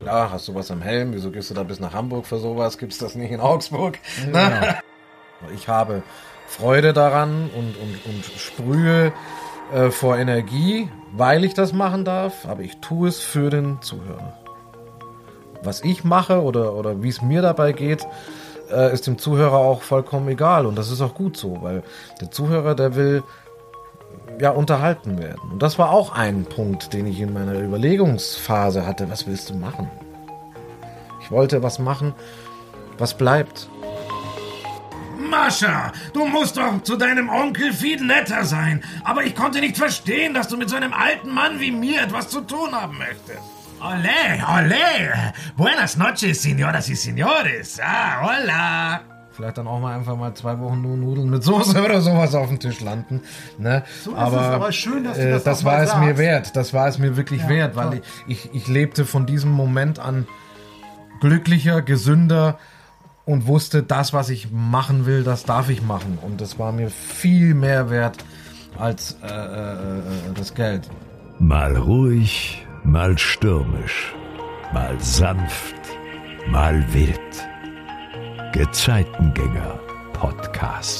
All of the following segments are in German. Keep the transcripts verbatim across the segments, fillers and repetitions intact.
Ja, hast du was am Helm? Wieso gehst du da bis nach Hamburg für sowas? Gibt's das nicht in Augsburg? Ja. Ich habe Freude daran und, und, und sprühe äh, vor Energie, weil ich das machen darf, aber ich tue es für den Zuhörer. Was ich mache oder, oder wie es mir dabei geht, äh, ist dem Zuhörer auch vollkommen egal. Und das ist auch gut so, weil der Zuhörer, der will ja unterhalten werden. Und das war auch ein Punkt, den ich in meiner Überlegungsphase hatte. Was willst du machen? Ich wollte was machen, was bleibt. Mascha, du musst doch zu deinem Onkel viel netter sein. Aber ich konnte nicht verstehen, dass du mit so einem alten Mann wie mir etwas zu tun haben möchtest. Olé, olé. Buenas noches, señoras y señores. Ah, hola. Vielleicht dann auch mal einfach mal zwei Wochen nur Nudeln mit Soße oder sowas auf dem Tisch landen. Ne? So ist aber, es, aber schön, dass du äh, das das auch war mal es sagst. mir wert. Das war es mir wirklich Ja, wert, weil toll. ich, ich, ich lebte von diesem Moment an glücklicher, gesünder und wusste, das, was ich machen will, das darf ich machen. Und das war mir viel mehr wert als äh, äh, äh, das Geld. Mal ruhig, mal stürmisch, mal sanft, mal wild. Gezeitengänger Podcast.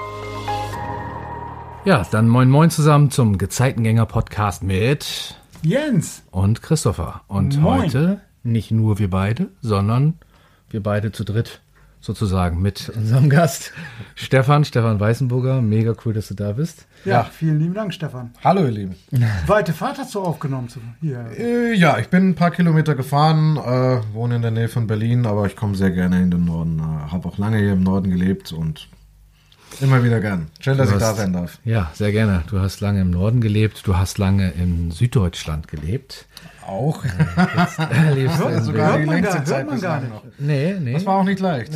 Ja, dann moin moin zusammen zum Gezeitengänger Podcast mit Jens. und Christopher. Und Moin. heute nicht nur wir beide, sondern wir beide zu dritt sozusagen mit unserem Gast Stefan, Stefan Weißenburger. Mega cool, dass du da bist. Ja, Ja. vielen lieben Dank, Stefan. Hallo ihr Lieben. Weite Fahrt hast du aufgenommen. Zu, hier. Äh, ja, ich bin ein paar Kilometer gefahren, äh, wohne in der Nähe von Berlin, aber ich komme sehr gerne in den Norden. Äh, habe auch lange hier im Norden gelebt und immer wieder gern. Schön, dass Du ich da hast- sein darf. Ja, sehr gerne. Du hast lange im Norden gelebt, du hast lange in Süddeutschland gelebt. Auch. Jetzt äh, lebst du in Sogar Hört die man längste gar- Zeit hört man gar bislang nicht. noch. Nee, nee. Das war auch nicht leicht.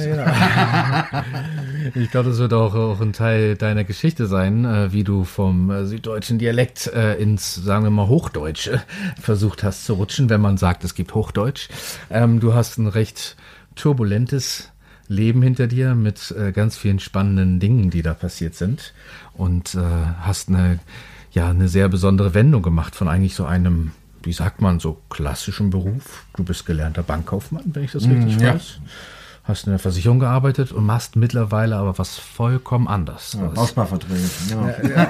Ich glaube, das wird auch, auch ein Teil deiner Geschichte sein, äh, wie du vom äh, süddeutschen Dialekt äh, ins, sagen wir mal, Hochdeutsche versucht hast zu rutschen, wenn man sagt, es gibt Hochdeutsch. Ähm, du hast ein recht turbulentes Leben hinter dir mit äh, ganz vielen spannenden Dingen, die da passiert sind, und äh, hast eine, ja, eine sehr besondere Wendung gemacht von eigentlich so einem, wie sagt man, so klassischen Beruf. Du bist gelernter Bankkaufmann, wenn ich das richtig ja. weiß. Hast in der Versicherung gearbeitet und machst mittlerweile aber was vollkommen anderes. Ja, Was- Bausparverträge. Genau.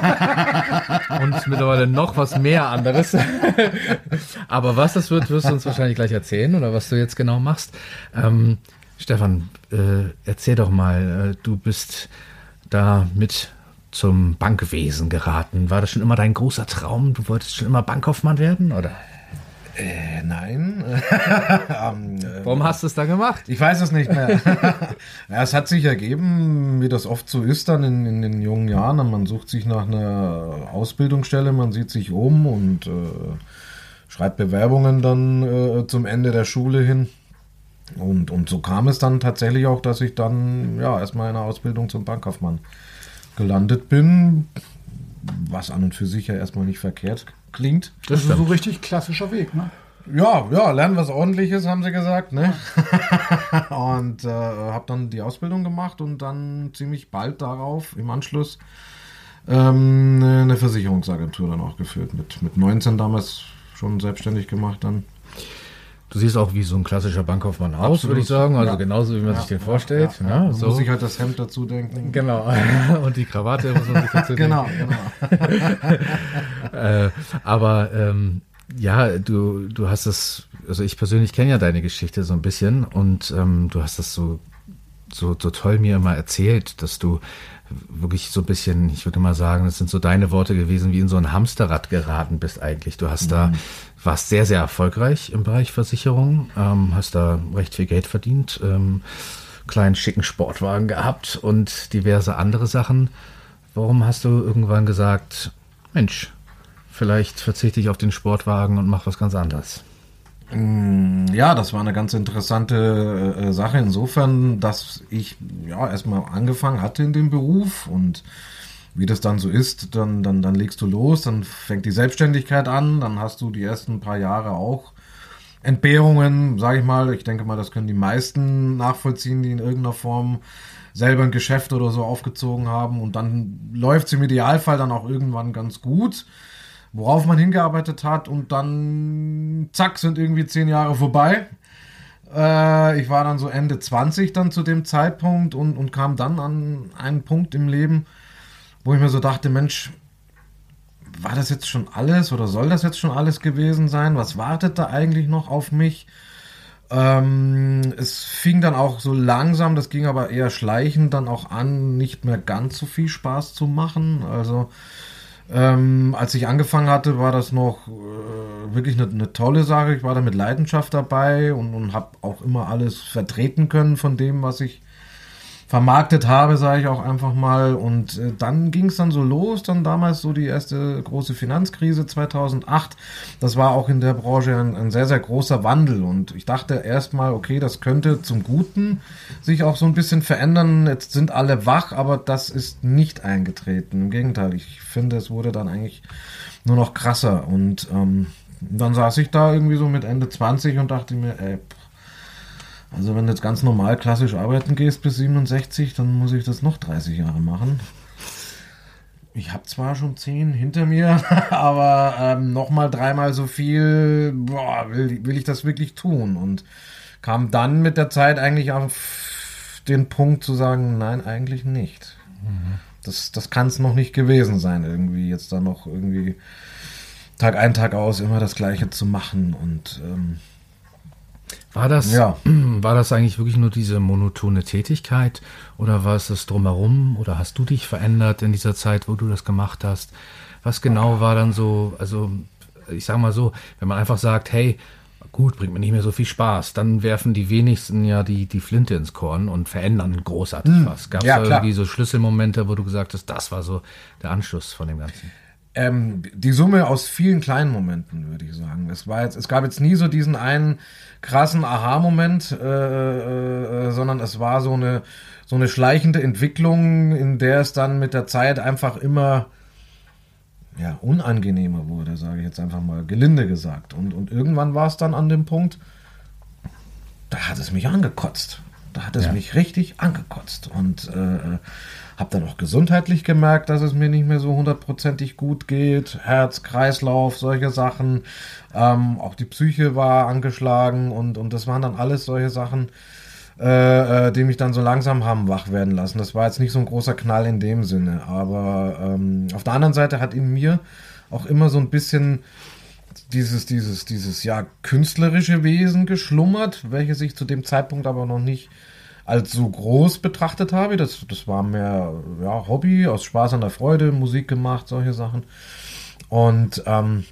und mittlerweile noch was mehr anderes. Aber was das wird, wirst du uns wahrscheinlich gleich erzählen, oder was du jetzt genau machst. Ähm, Stefan, äh, erzähl doch mal, äh, du bist da mit zum Bankwesen geraten. War das schon immer dein großer Traum? Du wolltest schon immer Bankkaufmann werden, oder? Äh, nein. ähm, äh, Warum hast du es da gemacht? Ich weiß es nicht mehr. Ja, es hat sich ergeben, wie das oft so ist dann in, in den jungen Jahren. Man sucht sich nach einer Ausbildungsstelle, man sieht sich um und äh, schreibt Bewerbungen dann äh, zum Ende der Schule hin. Und, und so kam es dann tatsächlich auch, dass ich dann ja erstmal in einer Ausbildung zum Bankkaufmann gelandet bin, was an und für sich ja erstmal nicht verkehrt klingt. Das ist so richtig klassischer Weg, ne? Ja, ja, lernen was Ordentliches, haben sie gesagt, ne? Und äh, habe dann die Ausbildung gemacht und dann ziemlich bald darauf, im Anschluss, ähm, eine Versicherungsagentur dann auch geführt. Mit, mit neunzehn damals schon selbstständig gemacht dann. Du siehst auch wie so ein klassischer Bankkaufmann aus, Absolut. würde ich sagen. Also Ja. genauso, wie man sich den vorstellt. Ja, Ja, ja. Man so. muss ich halt das Hemd dazu denken. Genau. Und die Krawatte muss man sich dazu Genau, denken. genau. Äh, aber ähm, ja, du, du hast das, also ich persönlich kenne ja deine Geschichte so ein bisschen, und ähm, du hast das so, so, so toll mir immer erzählt, dass du wirklich so ein bisschen, ich würde mal sagen, das sind so deine Worte gewesen, wie in so ein Hamsterrad geraten bist eigentlich. Du hast da, warst sehr, sehr erfolgreich im Bereich Versicherung, ähm, hast da recht viel Geld verdient, ähm, kleinen schicken Sportwagen gehabt und diverse andere Sachen. Warum hast du irgendwann gesagt, Mensch, vielleicht verzichte ich auf den Sportwagen und mache was ganz anderes? Ja, das war eine ganz interessante äh, Sache insofern, dass ich ja erstmal angefangen hatte in dem Beruf, und wie das dann so ist, dann, dann, dann legst du los, dann fängt die Selbstständigkeit an, dann hast du die ersten paar Jahre auch Entbehrungen, sage ich mal. Ich denke mal, das können die meisten nachvollziehen, die in irgendeiner Form selber ein Geschäft oder so aufgezogen haben, und dann läuft es im Idealfall dann auch irgendwann ganz gut, worauf man hingearbeitet hat, und dann zack, sind irgendwie zehn Jahre vorbei Äh, ich war dann so Ende zwanzig dann zu dem Zeitpunkt und, und kam dann an einen Punkt im Leben, wo ich mir so dachte, Mensch, war das jetzt schon alles oder soll das jetzt schon alles gewesen sein? Was wartet da eigentlich noch auf mich? Ähm, es fing dann auch so langsam, das ging aber eher schleichend dann auch an, nicht mehr ganz so viel Spaß zu machen. Also ähm, als ich angefangen hatte, war das noch äh, wirklich eine, eine tolle Sache. Ich war da mit Leidenschaft dabei und, und habe auch immer alles vertreten können von dem, was ich vermarktet habe, sage ich auch einfach mal. Und äh, dann ging es dann so los, dann damals so die erste große Finanzkrise zweitausendacht. Das war auch in der Branche ein, ein sehr, sehr großer Wandel. Und ich dachte erstmal, okay, das könnte zum Guten sich auch so ein bisschen verändern. Jetzt sind alle wach, aber das ist nicht eingetreten. Im Gegenteil, ich finde, es wurde dann eigentlich nur noch krasser. Und ähm, dann saß ich da irgendwie so mit Ende zwanzig und dachte mir, ey, also wenn du jetzt ganz normal klassisch arbeiten gehst bis siebenundsechzig, dann muss ich das noch dreißig Jahre machen. Ich habe zwar schon zehn hinter mir, aber ähm, nochmal dreimal so viel, boah, will, will ich das wirklich tun? Und kam dann mit der Zeit eigentlich auf den Punkt zu sagen, nein, eigentlich nicht. Mhm. Das, das kann es noch nicht gewesen sein, irgendwie jetzt da noch irgendwie Tag ein, Tag aus immer das Gleiche zu machen und ähm, War das, ja. war das eigentlich wirklich nur diese monotone Tätigkeit oder war es das drumherum oder hast du dich verändert in dieser Zeit, wo du das gemacht hast? Was genau war dann so, also ich sag mal so, wenn man einfach sagt, hey, gut, bringt mir nicht mehr so viel Spaß, dann werfen die wenigsten ja die, die Flinte ins Korn und verändern großartig hm. was. Gab es ja, da klar. irgendwie so Schlüsselmomente, wo du gesagt hast, das war so der Anschluss von dem Ganzen? Ähm, die Summe aus vielen kleinen Momenten, würde ich sagen. Es war jetzt, es gab jetzt nie so diesen einen krassen Aha-Moment, äh, äh, sondern es war so eine so eine schleichende Entwicklung, in der es dann mit der Zeit einfach immer ja unangenehmer wurde, sage ich jetzt einfach mal gelinde gesagt. Und und irgendwann war es dann an dem Punkt, da hat es mich angekotzt. Da hat es ja. mich richtig angekotzt und äh, habe dann auch gesundheitlich gemerkt, dass es mir nicht mehr so hundertprozentig gut geht. Herz, Kreislauf, solche Sachen. Ähm, auch die Psyche war angeschlagen und, und das waren dann alles solche Sachen, äh, äh, die mich dann so langsam haben wach werden lassen. Das war jetzt nicht so ein großer Knall in dem Sinne, aber ähm, auf der anderen Seite hat in mir auch immer so ein bisschen dieses, dieses, dieses, ja, künstlerische Wesen geschlummert, welches ich zu dem Zeitpunkt aber noch nicht als so groß betrachtet habe. Das, das war mehr ja, Hobby, aus Spaß an der Freude, Musik gemacht, solche Sachen. Und ähm,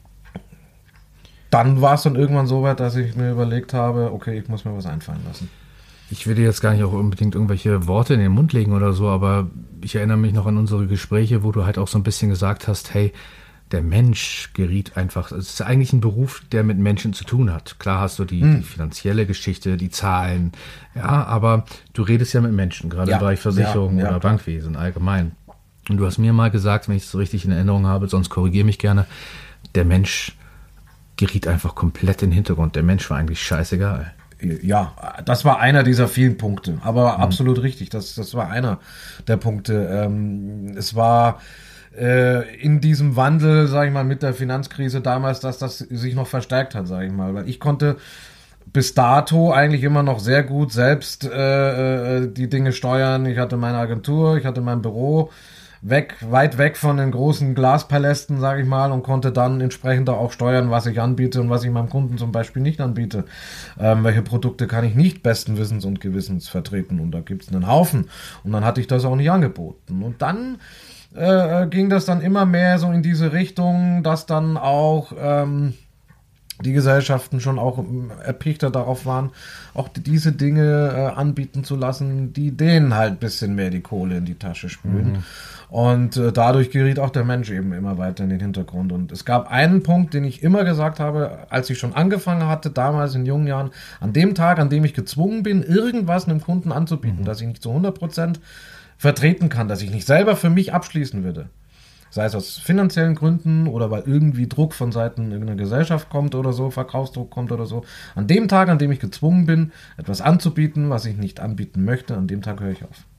dann war es dann irgendwann so weit, dass ich mir überlegt habe, okay, ich muss mir was einfallen lassen. Ich will dir jetzt gar nicht auch unbedingt irgendwelche Worte in den Mund legen oder so, aber ich erinnere mich noch an unsere Gespräche, wo du halt auch so ein bisschen gesagt hast, hey, der Mensch geriet einfach, es ist eigentlich ein Beruf, der mit Menschen zu tun hat. Klar hast du die, hm. die finanzielle Geschichte, die Zahlen, ja, aber du redest ja mit Menschen, gerade ja. im Bereich Versicherung ja, ja, oder Bankwesen allgemein. Und du hast mir mal gesagt, wenn ich es so richtig in Erinnerung habe, sonst korrigiere mich gerne, der Mensch geriet einfach komplett in den Hintergrund. Der Mensch war eigentlich scheißegal. Ja, das war einer dieser vielen Punkte, aber mhm. absolut richtig, das, das war einer der Punkte. Ähm, es war in diesem Wandel, sage ich mal, mit der Finanzkrise damals, dass das sich noch verstärkt hat, sage ich mal. Weil ich konnte bis dato eigentlich immer noch sehr gut selbst äh, die Dinge steuern. Ich hatte meine Agentur, ich hatte mein Büro weg, weit weg von den großen Glaspalästen, sage ich mal, und konnte dann entsprechend auch steuern, was ich anbiete und was ich meinem Kunden zum Beispiel nicht anbiete. Ähm, welche Produkte kann ich nicht besten Wissens und Gewissens vertreten? Und da gibt es einen Haufen. Und dann hatte ich das auch nicht angeboten. Und dann Äh, ging das dann immer mehr so in diese Richtung, dass dann auch ähm, die Gesellschaften schon auch erpichter darauf waren, auch diese Dinge äh, anbieten zu lassen, die denen halt ein bisschen mehr die Kohle in die Tasche spülen. Mhm. Und äh, dadurch geriet auch der Mensch eben immer weiter in den Hintergrund. Und es gab einen Punkt, den ich immer gesagt habe, als ich schon angefangen hatte, damals in jungen Jahren, an dem Tag, an dem ich gezwungen bin, irgendwas einem Kunden anzubieten, mhm. dass ich nicht zu hundert Prozent vertreten kann, dass ich nicht selber für mich abschließen würde. Sei es aus finanziellen Gründen oder weil irgendwie Druck von Seiten irgendeiner Gesellschaft kommt oder so, Verkaufsdruck kommt oder so. An dem Tag, an dem ich gezwungen bin, etwas anzubieten, was ich nicht anbieten möchte, an dem Tag höre ich auf.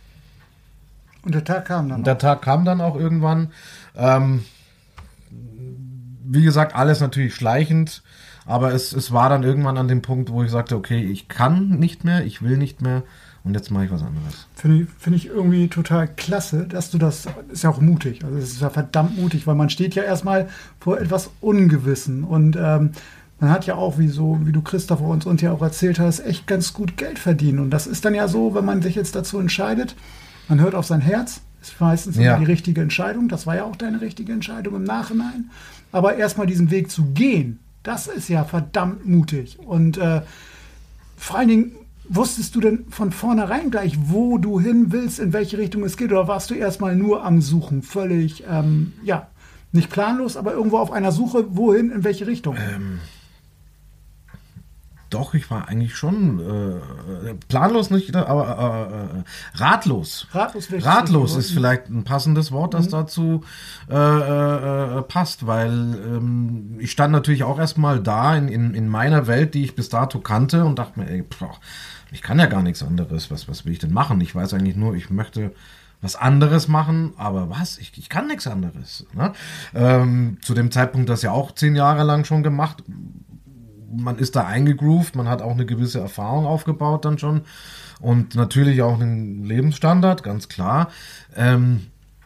Und der Tag kam dann Und der auch. Tag kam dann auch irgendwann. Ähm, wie gesagt, alles natürlich schleichend. Aber es, es war dann irgendwann an dem Punkt, wo ich sagte, okay, ich kann nicht mehr, ich will nicht mehr und jetzt mache ich was anderes. Finde ich, finde ich irgendwie total klasse, dass du das, ist ja auch mutig, also es ist ja verdammt mutig, weil man steht ja erstmal vor etwas Ungewissen und ähm, man hat ja auch, wie so, wie du Christopher uns und ja auch erzählt hast, echt ganz gut Geld verdienen und das ist dann ja so, wenn man sich jetzt dazu entscheidet, man hört auf sein Herz, ist meistens Ja. immer die richtige Entscheidung, das war ja auch deine richtige Entscheidung im Nachhinein, aber erstmal diesen Weg zu gehen, das ist ja verdammt mutig und äh, vor allen Dingen, wusstest du denn von vornherein gleich, wo du hin willst, in welche Richtung es geht? Oder warst du erstmal nur am Suchen? Völlig, ähm, ja, nicht planlos, aber irgendwo auf einer Suche, wohin, in welche Richtung? Ähm, doch, ich war eigentlich schon äh, planlos nicht, aber äh, äh, ratlos. Ratlos, will ich Ratlos sagen. ist vielleicht ein passendes Wort, das dazu äh, äh, passt, weil ähm, ich stand natürlich auch erstmal da in, in, in meiner Welt, die ich bis dato kannte und dachte mir, ey, pff, ich kann ja gar nichts anderes. Was, was will ich denn machen? Ich weiß eigentlich nur, ich möchte was anderes machen, aber was? Ich, ich kann nichts anderes. Ne? Ähm, zu dem Zeitpunkt das ja auch zehn Jahre lang schon gemacht. Man ist da eingegroovt, man hat auch eine gewisse Erfahrung aufgebaut dann schon und natürlich auch einen Lebensstandard, ganz klar. Ähm,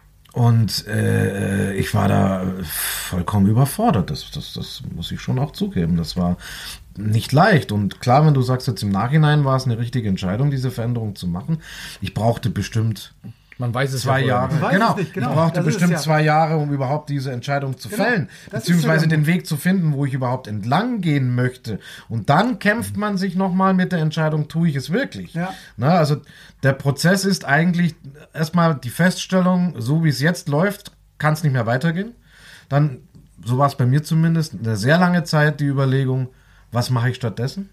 und äh, ich war da vollkommen überfordert, das, das, das muss ich schon auch zugeben. Das war nicht leicht und klar, wenn du sagst, jetzt im Nachhinein war es eine richtige Entscheidung, diese Veränderung zu machen. Ich brauchte bestimmt Man weiß es zwei ja Jahre. Man weiß Genau. es nicht, genau. Ich brauchte Das ist bestimmt es ja. zwei Jahre, um überhaupt diese Entscheidung zu Genau. fällen, Das ist beziehungsweise ja der den Weg zu finden, wo ich überhaupt entlang gehen möchte. Und dann kämpft man sich nochmal mit der Entscheidung, tue ich es wirklich? Ja. Na, also der Prozess ist eigentlich erstmal die Feststellung, so wie es jetzt läuft, kann es nicht mehr weitergehen. Dann, so war es bei mir zumindest, eine sehr lange Zeit die Überlegung, was mache ich stattdessen?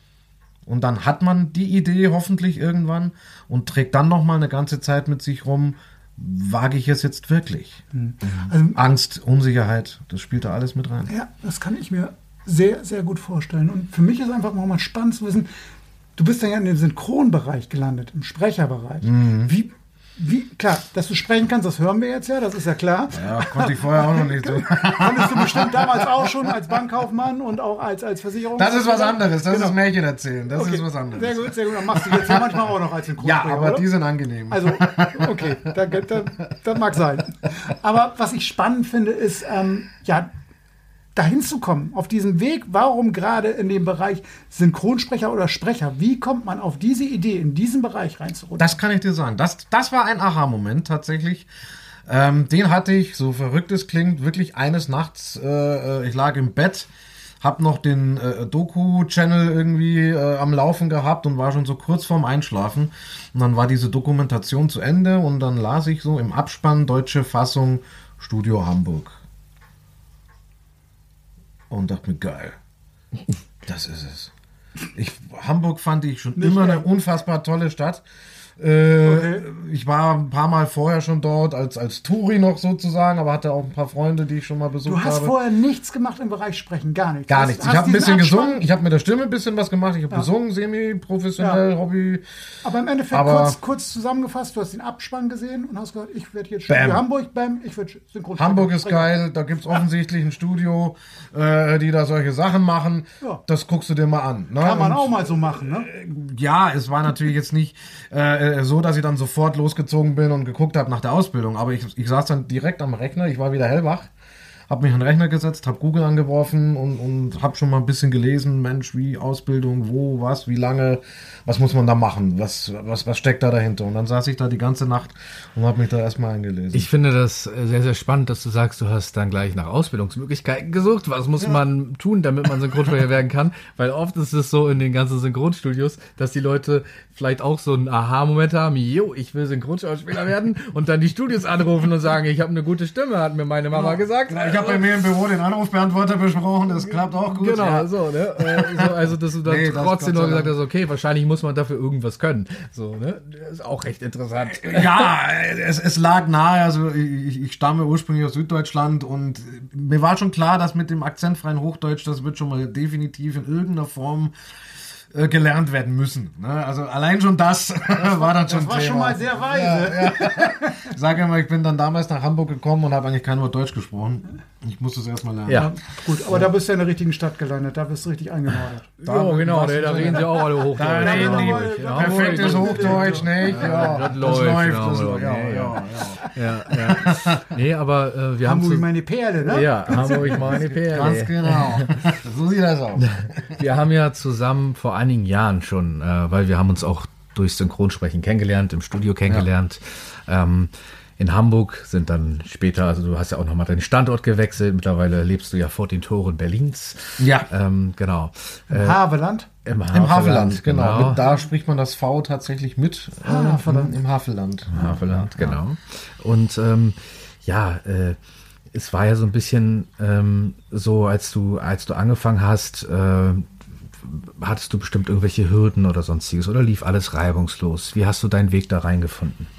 Und dann hat man die Idee hoffentlich irgendwann und trägt dann noch mal eine ganze Zeit mit sich rum, wage ich es jetzt wirklich? Also, Angst, Unsicherheit, das spielt da alles mit rein. ja, das kann ich mir sehr, sehr gut vorstellen. Und für mich ist einfach mal spannend zu wissen, du bist dann ja in dem Synchronbereich gelandet, im Sprecherbereich. Wie, wie, klar, dass du sprechen kannst, das hören wir jetzt ja, das ist ja klar. Ja, konnte ich vorher auch noch nicht so. Konntest du bestimmt damals auch schon als Bankkaufmann und auch als, als Versicherung. Das ist was anderes, das Genau. ist Märchen erzählen, das Okay, ist was anderes. Sehr gut, sehr gut. Dann machst du jetzt ja manchmal auch noch als Ja, Synchronsprecher, aber oder? die sind angenehm. Also, okay, da, da, das mag sein. Aber was ich spannend finde, ist, ähm, ja, dahin zu kommen, auf diesem Weg, warum gerade in dem Bereich Synchronsprecher oder Sprecher, wie kommt man auf diese Idee, in diesen Bereich reinzurutschen? Das kann ich dir sagen. Das, das war ein Aha-Moment tatsächlich. Ähm, den hatte ich, so verrückt es klingt, wirklich eines Nachts. Äh, ich lag im Bett, hab noch den äh, Doku-Channel irgendwie äh, am Laufen gehabt und war schon so kurz vorm Einschlafen. Und dann war diese Dokumentation zu Ende und dann las ich so im Abspann deutsche Fassung Studio Hamburg. Und dachte mir, geil. Das ist es. Ich, Hamburg fand ich schon Nicht immer eine eng. unfassbar tolle Stadt. Äh, Okay. Ich war ein paar Mal vorher schon dort, als, als Touri noch sozusagen, aber hatte auch ein paar Freunde, die ich schon mal besucht Du hast habe. vorher nichts gemacht im Bereich Sprechen, gar nichts. Gar Hast- nichts. hast Ich habe ein diesen bisschen Abspann- gesungen, ich habe mit der Stimme ein bisschen was gemacht, ich habe Ja. gesungen, semi-professionell, Ja. Hobby. Aber im Endeffekt Aber- kurz, kurz zusammengefasst, du hast den Abspann gesehen und hast gesagt, ich werde jetzt Studio Bam. Hamburg, bam, ich werde Synchronsprecher. Hamburg ist Sprecher. geil, da gibt's offensichtlich ein Studio, äh, die da solche Sachen machen. Ja. Das guckst du dir mal an. Ne? Kann man Und- auch mal so machen, ne? Ja, es war natürlich jetzt nicht äh, so, dass ich dann sofort losgezogen bin und geguckt habe nach der Ausbildung, aber ich, ich saß dann direkt am Rechner, ich war wieder hellwach, habe mich an den Rechner gesetzt, habe Google angeworfen und, und habe schon mal ein bisschen gelesen, Mensch, wie Ausbildung, wo, was, wie lange, was muss man da machen, was, was, was steckt da dahinter? Und dann saß ich da die ganze Nacht und habe mich da erstmal eingelesen. Ich finde das äh, sehr, sehr spannend, dass du sagst, du hast dann gleich nach Ausbildungsmöglichkeiten gesucht. Was muss man tun, damit man Synchronsprecher werden kann? Weil oft ist es so in den ganzen Synchronstudios, dass die Leute vielleicht auch so einen Aha-Moment haben, jo, ich will Synchronschauspieler werden und dann die Studios anrufen und sagen, ich habe eine gute Stimme, hat mir meine Mama gesagt. ich habe bei mir im Büro den Anrufbeantworter besprochen, das klappt auch gut. Genau, ja. so, ne? Äh, so, also, dass du dann Nee, das trotzdem Gott noch sei gesagt Dank. hast, okay, wahrscheinlich muss man dafür irgendwas können. So, ne? Das ist auch recht interessant. Ja, es, es lag nahe, also ich, ich stamme ursprünglich aus Süddeutschland und mir war schon klar, dass mit dem akzentfreien Hochdeutsch, das wird schon mal definitiv in irgendeiner Form äh, gelernt werden müssen. Ne? Also allein schon das, das war dann schon Das war Thema. schon mal sehr weise. Ja, ja. Ich sage immer, ich bin dann damals nach Hamburg gekommen und habe eigentlich kein Wort Deutsch gesprochen. Ich musste es erstmal lernen. Ja. Gut, aber da bist du ja in der richtigen Stadt gelandet. Da bist du richtig eingenordet. Ja, genau, was- da, da reden sie auch alle Hochdeutsch. Da reden reden die die Ja, perfektes Hamburg. Hochdeutsch, nicht? Ja, das läuft, genau, das ja, läuft. Ja, nee, ja, ja. ja. Ja, ja. Nee, aber äh, wir haben Hamburg, zu, meine Perle, ne? ja, Hamburg meine Perle. Ganz genau. So sieht das aus. Wir haben ja zusammen vor einigen Jahren schon, äh, weil wir haben uns auch durch Synchronsprechen kennengelernt, im Studio kennengelernt. Ähm, in Hamburg sind dann später, also du hast ja auch nochmal deinen Standort gewechselt. Mittlerweile lebst du ja vor den Toren Berlins. Ja. Ähm, genau. Im Havelland. Im Havelland, Im Havelland, genau. genau. Mit, da spricht man das V tatsächlich mit. Äh, Havelland. Im Havelland. Havelland, genau. Und ähm, ja, äh, es war ja so ein bisschen ähm, so, als du, als du angefangen hast, äh, hattest du bestimmt irgendwelche Hürden oder sonstiges oder lief alles reibungslos? Wie hast du deinen Weg da reingefunden?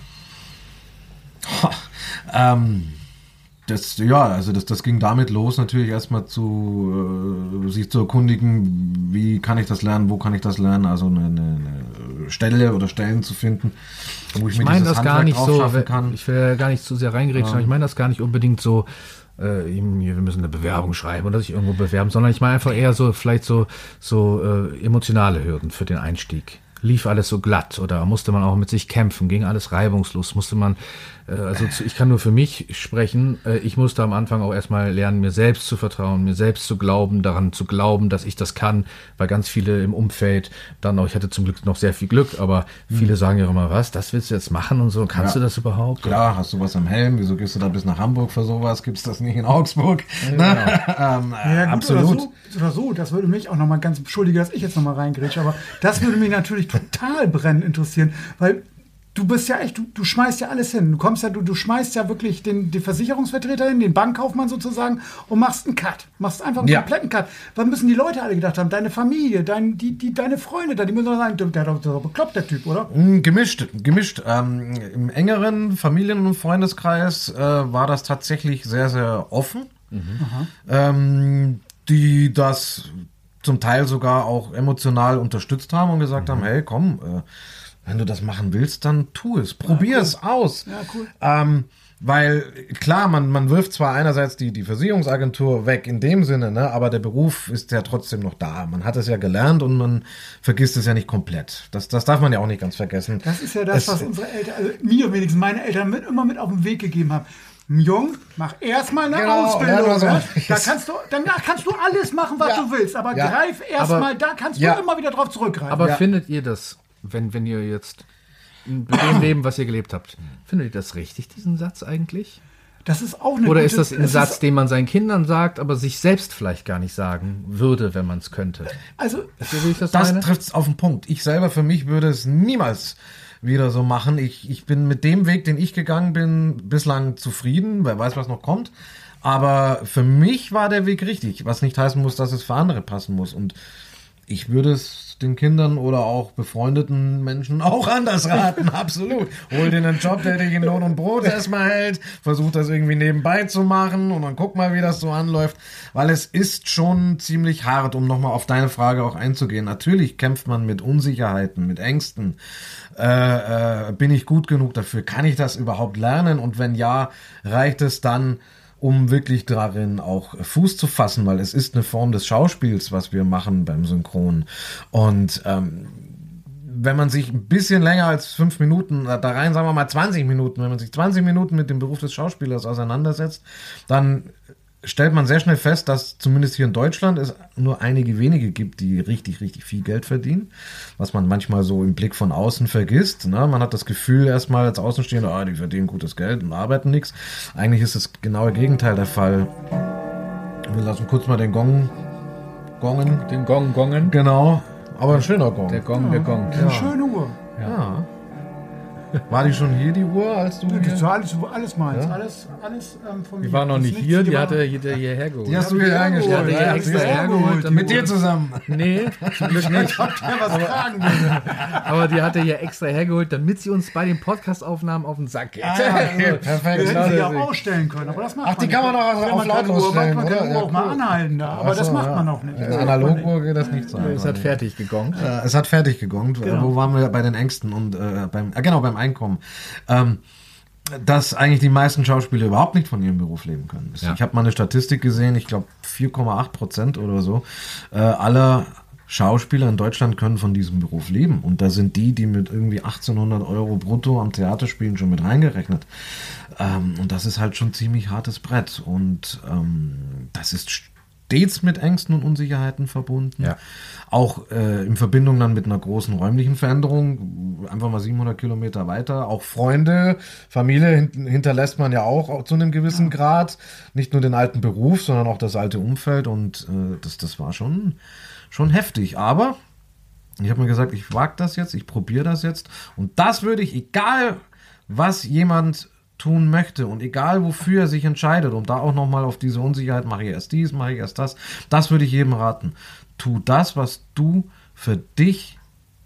Ähm, das, ja, also das, das ging damit los, natürlich erstmal zu äh, sich zu erkundigen, wie kann ich das lernen, wo kann ich das lernen, also eine, eine, eine Stelle oder Stellen zu finden, wo ich, Ich mir meine dieses das gar Handwerk nicht drauf so, schaffen kann. ich will ja gar nicht zu sehr reingerätschen, aber ich meine das gar nicht unbedingt so, äh, wir müssen eine Bewerbung schreiben oder sich irgendwo bewerben, sondern ich meine einfach eher so, vielleicht so, so äh, emotionale Hürden für den Einstieg. Lief alles so glatt oder musste man auch mit sich kämpfen? Ging alles reibungslos? Musste man, äh, also zu, ich kann nur für mich sprechen, äh, ich musste am Anfang auch erstmal lernen, mir selbst zu vertrauen, mir selbst zu glauben, daran zu glauben, dass ich das kann, weil ganz viele im Umfeld, dann auch, ich hatte zum Glück noch sehr viel Glück, aber viele sagen ja immer, was, das willst du jetzt machen und so, kannst Ja. du das überhaupt? Klar, hast du was am Helm, wieso gehst du da bis nach Hamburg für sowas, gibt's das nicht in Augsburg? Ja, ähm, äh, Ja, gut, absolut. Oder so, oder so, das würde mich auch nochmal ganz, entschuldige, dass ich jetzt nochmal reingrätsche, aber das würde mich natürlich total brennend interessieren, weil du bist ja echt, du, du schmeißt ja alles hin. Du kommst ja, du, du schmeißt ja wirklich den, den Versicherungsvertreter hin, den Bankkaufmann sozusagen und machst einen Cut. Machst einfach einen Ja. kompletten Cut. Was müssen die Leute alle gedacht haben? Deine Familie, dein, die, die, deine Freunde da, die müssen doch sagen, der, der, der ist doch bekloppt, der Typ, oder? Mm, Gemischt, gemischt. Ähm, Im engeren Familien- und Freundeskreis äh, war das tatsächlich sehr, sehr offen. Ähm, die das zum Teil sogar auch emotional unterstützt haben und gesagt haben, hey, komm, äh, wenn du das machen willst, dann tu es. Probier es aus. Ja, cool. Ähm, weil, klar, man, man wirft zwar einerseits die, die Versicherungsagentur weg in dem Sinne, ne, aber der Beruf ist ja trotzdem noch da. Man hat es ja gelernt und man vergisst es ja nicht komplett. Das, das darf man ja auch nicht ganz vergessen. Das ist ja das, Es- was unsere Eltern, also mir wenigstens, meine Eltern mit, immer mit auf den Weg gegeben haben. Jung, mach erstmal eine Genau, Ausbildung. lernen wir so. Ne? Da kannst du, danach kannst du alles machen, was Ja. du willst. Aber Ja. greif erstmal, Aber- da kannst Ja. du immer wieder drauf zurückgreifen. Aber Ja. findet ihr das, wenn, wenn ihr jetzt in dem Leben, was ihr gelebt habt, findet ihr das richtig, diesen Satz eigentlich? das ist auch eine Oder gute, ist das ein es Satz, ist, den man seinen Kindern sagt, aber sich selbst vielleicht gar nicht sagen würde, wenn man es könnte? Also, Wisst ihr, wie ich das, Das meine? trifft es auf den Punkt. Ich selber für mich würde es niemals wieder so machen. Ich, ich bin mit dem Weg, den ich gegangen bin, bislang zufrieden. Wer weiß, was noch kommt. Aber für mich war der Weg richtig, was nicht heißen muss, dass es für andere passen muss. Und ich würde es den Kindern oder auch befreundeten Menschen auch anders raten, absolut. Hol dir einen Job, der dich in Lohn und Brot erstmal hält, versuch das irgendwie nebenbei zu machen und dann guck mal, wie das so anläuft, weil es ist schon ziemlich hart, um nochmal auf deine Frage auch einzugehen. Natürlich kämpft man mit Unsicherheiten, mit Ängsten. Äh, äh, bin ich gut genug dafür? Kann ich das überhaupt lernen? Und wenn ja, reicht es dann, um wirklich darin auch Fuß zu fassen, weil es ist eine Form des Schauspiels, was wir machen beim Synchron. Und ähm, wenn man sich ein bisschen länger als fünf Minuten, da rein sagen wir mal zwanzig Minuten, wenn man sich zwanzig Minuten mit dem Beruf des Schauspielers auseinandersetzt, dann stellt man sehr schnell fest, dass zumindest hier in Deutschland es nur einige wenige gibt, die richtig, richtig viel Geld verdienen, was man manchmal so im Blick von außen vergisst. Ne? Man hat das Gefühl erstmal als Außenstehender, ah, die verdienen gutes Geld und arbeiten nichts. Eigentlich ist das genaue Gegenteil der Fall. Wir lassen kurz mal den Gong gongen. Den Gong gongen? Genau, aber ein schöner Gong. Der Gong, der Gong. eine schöne Uhr. Ja. War die schon hier, die Uhr, als du Das hier? ist alles, alles meins. Ja? Alles, alles ähm, von Die mir. war noch Das nicht ist nichts, hier, die war- hatte jeder hierher geholt. Die hast du hier Die eingestellt. hat die Ja, extra siehst du? hergeholt, damit Mit dir zusammen. Nee, zum Glück nicht. Der was fragen würde. Aber die hatte hier extra hergeholt, damit sie uns bei den Podcastaufnahmen auf den Sack geht. Ah, Wir perfekt. hätten sie ja deswegen. auch ausstellen können, aber das macht Ach, die man kann man nicht. doch auf Wenn man keine lautlos Uhr macht, stellen, man kann oder? die Uhr Ja, auch mal cool. anhalten da, aber Ach das so, macht ja. man auch nicht. Mit Das einer macht man Analoguhr geht das nicht so. Es hat fertig gegongt. Äh, es hat fertig gegongt. Genau. Wo waren wir bei den Ängsten und äh, beim, äh, genau, beim Einkommen. Ähm, dass eigentlich die meisten Schauspieler überhaupt nicht von ihrem Beruf leben können. Ja. Ich habe mal eine Statistik gesehen, ich glaube vier Komma acht Prozent oder so äh, aller Schauspieler in Deutschland können von diesem Beruf leben. Und da sind die, die mit irgendwie achtzehnhundert Euro brutto am Theater spielen, schon mit reingerechnet. Ähm, und das ist halt schon ziemlich hartes Brett. Und ähm, das ist stets mit Ängsten und Unsicherheiten verbunden. Ja. Auch äh, in Verbindung dann mit einer großen räumlichen Veränderung, einfach mal siebenhundert Kilometer weiter. Auch Freunde, Familie hin hinterlässt man ja auch, auch zu einem gewissen Grad. Nicht nur den alten Beruf, sondern auch das alte Umfeld. Und äh, das, das war schon, schon heftig. Aber ich habe mir gesagt, ich wage das jetzt, ich probiere das jetzt. Und das würde ich, egal was jemand tun möchte und egal wofür er sich entscheidet, und da auch nochmal auf diese Unsicherheit, mache ich erst dies, mache ich erst das, das würde ich jedem raten. Tu das, was du für dich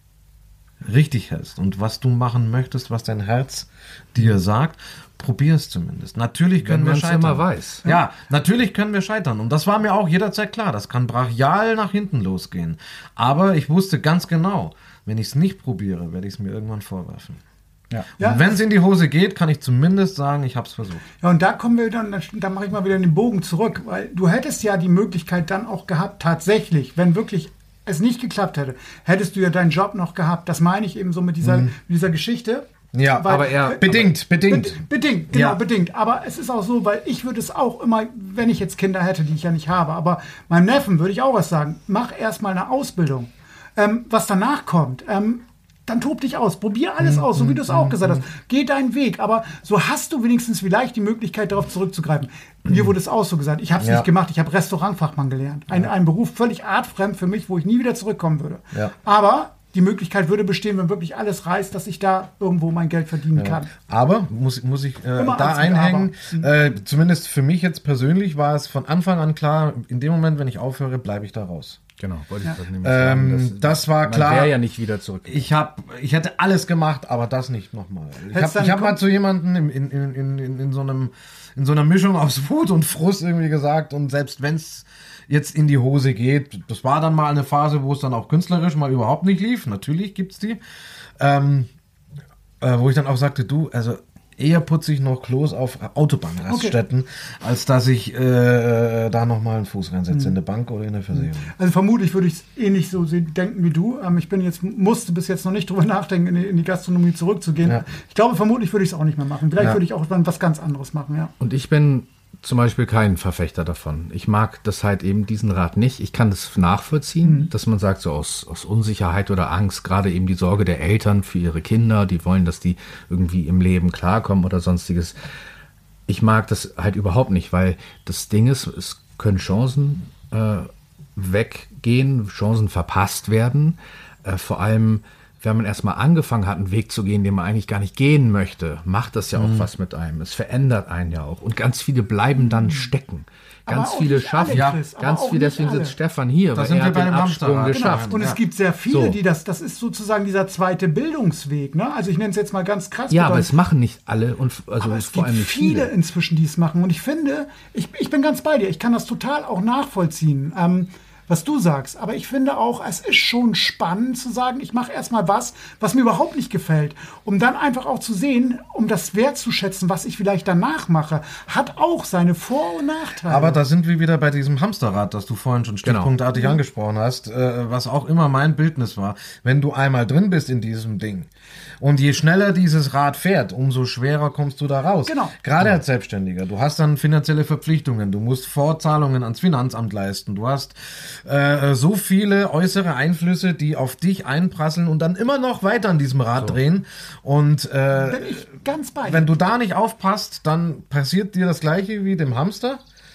richtig hältst und was du machen möchtest, was dein Herz dir sagt, probier es zumindest. Natürlich können Wenn wir man's scheitern. immer weiß. Ja, natürlich können wir scheitern. Und das war mir auch jederzeit klar. Das kann brachial nach hinten losgehen. Aber ich wusste ganz genau, wenn ich es nicht probiere, werde ich es mir irgendwann vorwerfen. Ja. Ja, Und wenn es in die Hose geht, kann ich zumindest sagen, ich habe es versucht. Ja, und da kommen wir dann, da mache ich mal wieder den Bogen zurück, weil du hättest ja die Möglichkeit dann auch gehabt, tatsächlich, wenn wirklich es nicht geklappt hätte, hättest du ja deinen Job noch gehabt. Das meine ich eben so mit dieser, mit dieser Geschichte. Ja, Weil- aber er- Bedingt, bedingt. Bed- Bedingt, genau, Ja. bedingt. Aber es ist auch so, weil ich würde es auch immer, wenn ich jetzt Kinder hätte, die ich ja nicht habe, aber meinem Neffen würde ich auch was sagen. Mach erstmal eine Ausbildung. Ähm, was danach kommt, ähm, dann tob dich aus. Probier alles aus, so wie du es auch gesagt hast. Geh deinen Weg. Aber so hast du wenigstens vielleicht die Möglichkeit, darauf zurückzugreifen. Mir wurde es auch so gesagt. Ich habe es Ja. nicht gemacht. Ich habe Restaurantfachmann gelernt. Ein, ein Beruf völlig artfremd für mich, wo ich nie wieder zurückkommen würde. Ja. Aber die Möglichkeit würde bestehen, wenn wirklich alles reißt, dass ich da irgendwo mein Geld verdienen kann. Aber muss, muss ich äh, Immer da eins mit einhängen, äh, zumindest für mich jetzt persönlich war es von Anfang an klar, in dem Moment, wenn ich aufhöre, bleibe ich da raus. Genau, wollte ich das nämlich Ähm, sagen. das war man klar. wäre ja nicht wieder zurück. Ich habe, ich hätte alles gemacht, aber das nicht nochmal. Ich Hättest habe dann hab mal kom- zu jemandem in, in, in, in, in, so einem, in so einer Mischung aus Wut und Frust irgendwie gesagt, und selbst wenn es jetzt in die Hose geht, das war dann mal eine Phase, wo es dann auch künstlerisch mal überhaupt nicht lief. Natürlich gibt's die. Ähm, äh, wo ich dann auch sagte, du, also eher putze ich noch Klos auf Autobahnraststätten, als dass ich äh, da nochmal einen Fuß reinsetze in eine Bank oder in eine Versicherung. Also vermutlich würde ich es ähnlich so sehen, denken wie du. Ähm, ich bin jetzt, musste bis jetzt noch nicht drüber nachdenken, in die, in die Gastronomie zurückzugehen. Ja. Ich glaube, vermutlich würde ich es auch nicht mehr machen. Vielleicht Ja. würde ich auch dann was ganz anderes machen, ja. Und ich bin zum Beispiel kein Verfechter davon. Ich mag das halt eben, diesen Rat nicht. Ich kann das nachvollziehen, dass man sagt, so aus, aus Unsicherheit oder Angst, gerade eben die Sorge der Eltern für ihre Kinder, die wollen, dass die irgendwie im Leben klarkommen oder sonstiges. Ich mag das halt überhaupt nicht, weil das Ding ist, es können Chancen äh, weggehen, Chancen verpasst werden. Äh, vor allem, wenn man erstmal angefangen hat, einen Weg zu gehen, den man eigentlich gar nicht gehen möchte, macht das ja auch was mit einem. Es verändert einen ja auch. Und ganz viele bleiben dann stecken. Aber Ganz auch viele nicht schaffen, alle, Chris, aber ganz auch viel, nicht deswegen alle. sitzt Stefan hier, weil sind er wir hat bei den dem Absprung Hamsterrad. geschafft. Und Ja. es gibt sehr viele, So. die das, das ist sozusagen dieser zweite Bildungsweg, ne? Also ich nenne es jetzt mal ganz krass. Ja, aber bedeutet. es machen nicht alle und f- also Aber es vor gibt allem nicht viele, viele. inzwischen, die es machen. Und ich finde, ich, ich bin ganz bei dir. Ich kann das total auch nachvollziehen, ähm, was du sagst. Aber ich finde auch, es ist schon spannend zu sagen, ich mache erstmal was, was mir überhaupt nicht gefällt. Um dann einfach auch zu sehen, um das wertzuschätzen, was ich vielleicht danach mache, hat auch seine Vor- und Nachteile. Aber da sind wir wieder bei diesem Hamsterrad, das du vorhin schon stichpunktartig angesprochen hast, äh, was auch immer mein Bildnis war. Wenn du einmal drin bist in diesem Ding und je schneller dieses Rad fährt, umso schwerer kommst du da raus. Genau. Gerade als Selbstständiger. Du hast dann finanzielle Verpflichtungen, du musst Vorzahlungen ans Finanzamt leisten, du hast äh, so viele äußere Einflüsse, die auf dich einprasseln und dann immer noch weiter an diesem Rad drehen. Und äh, bin ich ganz bei dir. wenn du da nicht aufpasst, dann passiert dir das Gleiche wie dem Hamster.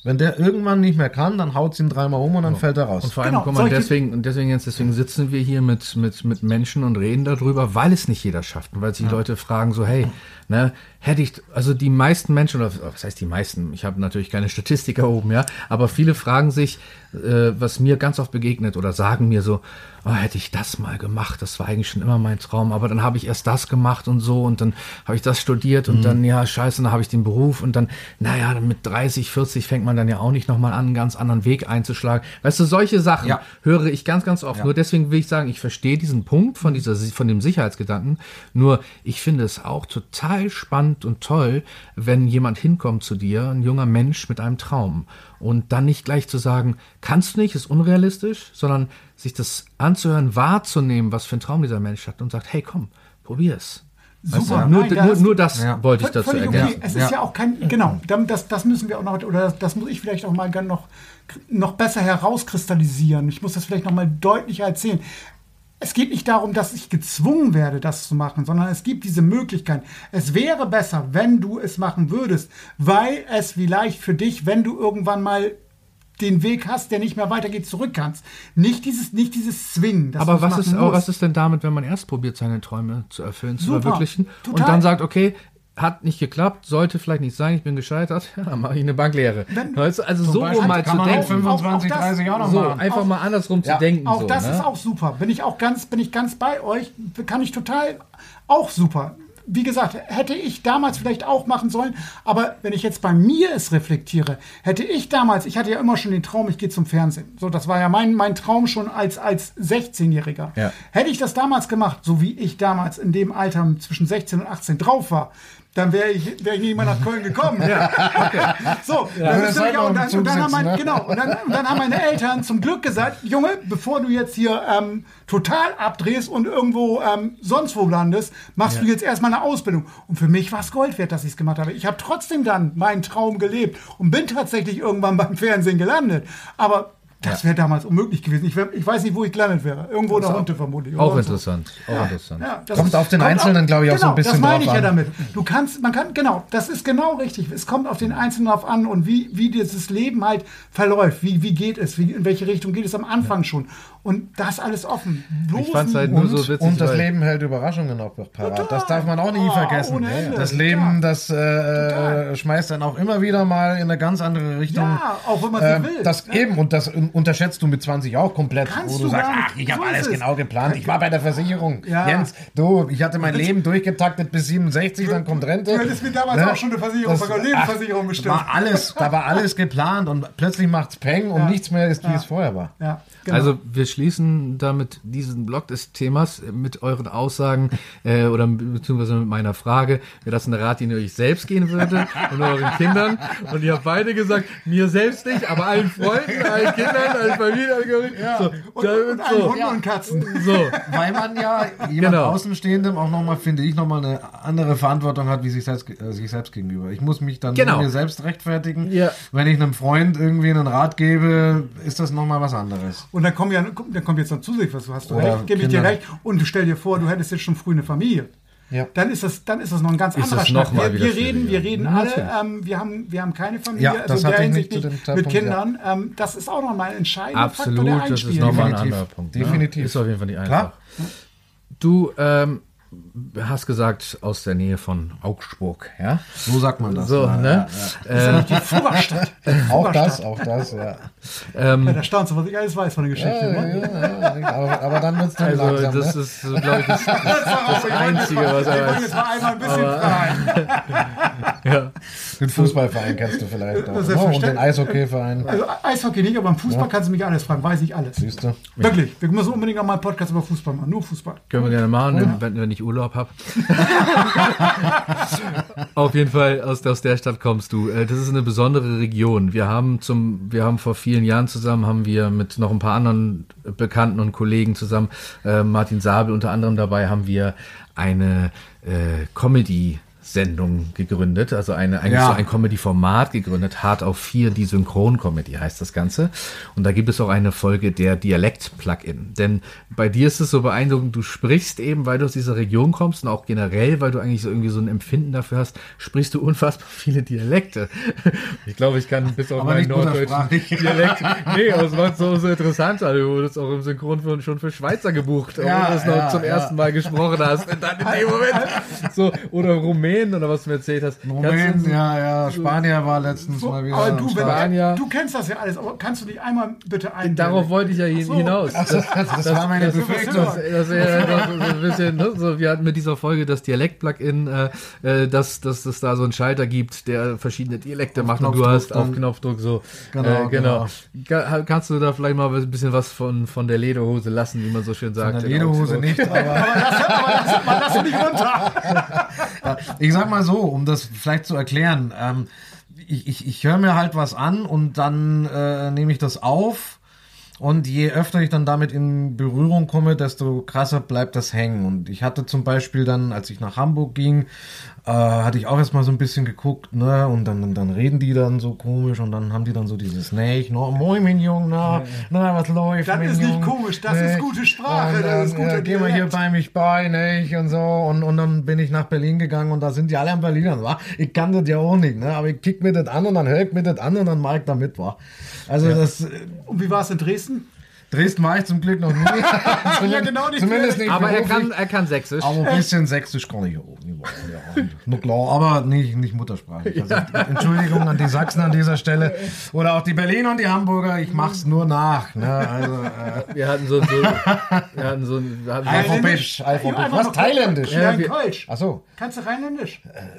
Wenn der irgendwann nicht mehr kann, dann haut ihn dreimal um und dann So. fällt er raus. Und vor allem, Genau, guck mal, solche- deswegen, und deswegen jetzt, deswegen sitzen wir hier mit, mit, mit Menschen und reden darüber, weil es nicht jeder schafft. Und weil sich Leute fragen so, hey, ne, hätte ich, also die meisten Menschen, oder was heißt die meisten? Ich habe natürlich keine Statistik erhoben, ja, aber viele fragen sich, äh, was mir ganz oft begegnet oder sagen mir so, oh, hätte ich das mal gemacht, das war eigentlich schon immer mein Traum, aber dann habe ich erst das gemacht und so und dann habe ich das studiert und dann, ja, scheiße, dann habe ich den Beruf und dann, naja, dann mit dreißig, vierzig fängt man dann ja auch nicht nochmal an, einen ganz anderen Weg einzuschlagen. Weißt du, solche Sachen Ja. höre ich ganz, ganz oft. Nur deswegen will ich sagen, ich verstehe diesen Punkt von dieser, von dem Sicherheitsgedanken. Nur ich finde es auch total spannend und toll, wenn jemand hinkommt zu dir, ein junger Mensch mit einem Traum. Und dann nicht gleich zu sagen, kannst du nicht, ist unrealistisch, sondern sich das anzuhören, wahrzunehmen, was für ein Traum dieser Mensch hat und sagt, hey, komm, probier's. Weißt Super, du, nur, nein, da nur, hast- nur das Ja. wollte ich dazu Völlig ergänzen. okay. Es ist ja, auch kein, genau, dann- das, das müssen wir auch noch, oder das, das muss ich vielleicht auch mal gern noch, noch besser herauskristallisieren. Ich muss das vielleicht noch mal deutlicher erzählen. Es geht nicht darum, dass ich gezwungen werde, das zu machen, sondern es gibt diese Möglichkeit. Es wäre besser, wenn du es machen würdest, weil es vielleicht für dich, wenn du irgendwann mal den Weg hast, der nicht mehr weitergeht, zurück kannst. Nicht dieses, nicht dieses Zwingen. dass Aber du's was machen ist, aber musst. was ist denn damit, wenn man erst probiert, seine Träume zu erfüllen, zu Super, verwirklichen und total. dann sagt, okay, hat nicht geklappt, sollte vielleicht nicht sein, ich bin gescheitert, ja, dann mache ich eine Banklehre. Wenn- Weißt du, also so Beispiel mal kann zu man mit denken. fünfundzwanzig, Auch- auch das- dreißig auch noch So, machen. einfach Auch- mal andersrum Ja, zu denken. Auch so, das ne? ist auch super. Bin ich auch ganz, bin ich ganz bei euch. Kann ich total auch super. Wie gesagt, hätte ich damals vielleicht auch machen sollen, aber wenn ich jetzt bei mir es reflektiere, hätte ich damals, ich hatte ja immer schon den Traum, ich gehe zum Fernsehen. So, das war ja mein, mein Traum schon als, als sechzehnjähriger. Ja. Hätte ich das damals gemacht, so wie ich damals in dem Alter zwischen sechzehn und achtzehn drauf war, dann wäre ich, wär ich nicht mal nach Köln gekommen. Ja, okay. So, das das ist ist halt nämlich auch, noch und im dann, Zug und dann haben sitzen, meine, ne? genau, und dann, und dann haben meine Eltern zum Glück gesagt, Junge, bevor du jetzt hier ähm, total abdrehst und irgendwo ähm, sonst wo landest, machst du jetzt erstmal eine Ausbildung. Und für mich war es Gold wert, dass ich es gemacht habe. Ich habe trotzdem dann meinen Traum gelebt und bin tatsächlich irgendwann beim Fernsehen gelandet. Aber das wäre damals unmöglich gewesen. Ich, wär, ich weiß nicht, wo ich gelandet wäre. Irgendwo in der Hunte vermutlich. Auch oder so. interessant, auch interessant. Ja, das Kommt auf den Einzelnen, glaube ich, auch genau, so ein bisschen das meine ich drauf ja an. damit. Du kannst, man kann, genau, das ist genau richtig. Es kommt auf den Einzelnen drauf an und wie, wie dieses Leben halt verläuft. Wie, wie geht es? Wie, in welche Richtung geht es am Anfang schon? Und das alles offen. Bloß Ich fand's halt nie- nur Und, so witzig, und das weil- Leben hält Überraschungen auch noch parat. Total. Das darf man auch nie Oh, vergessen. ohne Ende. Das Leben, Klar. das äh, äh, schmeißt dann auch immer wieder mal in eine ganz andere Richtung. Ja, auch wenn man es Ähm, nicht will. das Ja. eben, und das unterschätzt du mit zwanzig auch komplett, Kannst wo du du sagst, gar nicht. ach, ich habe So alles ist es. genau geplant. Ich war bei der Versicherung. Ja. Jens, du, ich hatte mein Leben durchgetaktet bis siebenundsechzig, dann kommt Rente. Du hättest mir damals auch schon eine Versicherung, sogar Lebensversicherung bestimmt. War alles, da war alles geplant und plötzlich macht's Peng und Ja. nichts mehr ist, wie es vorher war. Ja, genau. Also wir schließen damit diesen Block des Themas mit euren Aussagen äh, oder beziehungsweise mit meiner Frage. Wir lassen eine Rat, die ihr euch selbst gehen würde und euren Kindern. Und ihr habt beide gesagt, mir selbst nicht, aber allen Freunden, allen Kindern, allen Familienangehörigen. ja. So, und, damit und allen so. Hunden und Katzen. So, Weil man ja jemand Genau. Außenstehendem auch nochmal, finde ich, nochmal eine andere Verantwortung hat, wie sich selbst, äh, sich selbst gegenüber. Ich muss mich dann Genau. mir selbst rechtfertigen. Ja. Wenn ich einem Freund irgendwie einen Rat gebe, ist das nochmal was anderes. Und dann kommt ja, dann kommt jetzt noch zusätzlich was, du hast du Oder recht, gebe ich dir Kinder. recht. Und du stell dir vor, du hättest jetzt schon früh eine Familie. Ja. Dann ist das, dann ist das noch ein ganz Ist anderer das Schnack. noch mal Wir, wieder wir reden, wir schwieriger. reden Ja, alle, natürlich. ähm, wir haben, wir haben keine Familie, Ja, also das in der hatte ich nicht Hinsicht zu dem nicht Zeitpunkt, mit Kindern. Ähm, das ist auch noch mal ein entscheidender absolut, Faktor, der das ist einspielt. nochmal ein Definitiv. anderer Punkt. Definitiv. Ne? Ist auf jeden Fall nicht einfach. Klar. Du ähm, hast gesagt, aus der Nähe von Augsburg, ja? So sagt man das. So, Ja, ne? ja, Die Fuggerstadt. ja. Auch das, auch das, ja. Ähm, Ja, da staunst du, was ich alles weiß von der Geschichte. ja, ne? ja, ja. Aber, aber dann wird's dann also langsam, das ne? ist, so, glaube ich, das, das, das Ich Einzige, was er wollte weiß. jetzt mal einmal ein bisschen fragen. Ja. Den Fußballverein kennst du vielleicht auch. Das ist Ne? Und den selbstverständlich. Eishockeyverein. Also Eishockey nicht, aber im Fußball kannst du mich alles fragen, weiß ich alles. Siehst du? Wirklich, wir müssen unbedingt noch mal einen Podcast über Fußball machen, nur Fußball. Können wir gerne machen, wenn, wenn ich Urlaub habe. Auf jeden Fall, aus, aus der Stadt kommst du. Äh, Das ist eine besondere Region. Wir haben zum, wir haben vor vielen Jahren zusammen, haben wir mit noch ein paar anderen Bekannten und Kollegen zusammen, äh, Martin Sabel unter anderem dabei, haben wir eine äh, Comedy Sendung gegründet, also eine, eigentlich Ja. so ein Comedy-Format gegründet, Hart auf vier, die Synchron-Comedy heißt das Ganze. Und da gibt es auch eine Folge der Dialekt-Plugin. Denn bei dir ist es so beeindruckend, du sprichst eben, weil du aus dieser Region kommst und auch generell, weil du eigentlich so irgendwie so ein Empfinden dafür hast, sprichst du unfassbar viele Dialekte. Ich glaube, ich kann bis auf Aber meinen nicht norddeutschen muttersprachlich. Dialekt. Nee, aber es war so, so interessant, also du wurdest auch im Synchron für, schon für Schweizer gebucht, obwohl Ja, du das noch ja, zum ja. ersten Mal gesprochen hast. Und dann in dem Moment so, oder Rumänen oder was du mir erzählt hast. Moment, Kannst du- ja, ja, Spanier war letztens So, mal wieder aber am du, Start. Spanier. du kennst das ja alles, aber kannst du dich einmal bitte ein... Darauf wollte ich ja hin, so. hinaus. Ach so, das, war meine das, Befürchtung. das, das wäre doch so ein bisschen, ne? So, wir hatten mit dieser Folge das Dialekt-Plugin, äh, äh, dass, dass es da so einen Schalter gibt, der verschiedene Dialekte Auf macht und du Knopfdruck hast auf dann. Knopfdruck so. Genau, äh, genau. Ka- Kannst du da vielleicht mal ein bisschen was von, von der Lederhose lassen, wie man so schön sagt? Von der Lederhose nicht, aber Man lass doch nicht runter. ich sag mal so, um das vielleicht zu erklären, ähm, ich, ich, ich höre mir halt was an und dann äh, nehme ich das auf und je öfter ich dann damit in Berührung komme, desto krasser bleibt das hängen. Und ich hatte zum Beispiel dann, als ich nach Hamburg ging, äh, hatte ich auch erstmal so ein bisschen geguckt, ne, und dann, dann reden die dann so komisch und dann haben die dann so dieses, nee, ich noch, moin, mein Jung, na, na, was läuft, Das mein ist nicht Jung? komisch, das ist gute Sprache, Und das dann, ist guter äh, geh mal hier Dialekt. bei mich bei, nicht, und so, und, und dann bin ich nach Berlin gegangen und da sind die alle am Berlinern, wa? Ich kann das ja auch nicht, ne, aber ich kick mir das an und dann hör ich mir das an und dann mach ich da mit, wa? Also das, äh, Und wie war es in Dresden? Dresden war ich zum Glück noch nie. Ja, genau, nicht Zumindest nicht Aber er beruflich. kann, er kann Sächsisch. Aber ein bisschen Sächsisch kann ich auch. Ja, nur klar, aber nicht, nicht muttersprachlich. Also, Entschuldigung an die Sachsen an dieser Stelle. Oder auch die Berliner und die Hamburger. Ich mach's nur nach. Ne? Also, äh, Wir hatten so, so wir hatten so, wir hatten Alphabetisch. Alphabetisch. Einfach Was? noch- Thailändisch? Ja, in wir- Kölsch. Ach so. Kannst du Rheinländisch?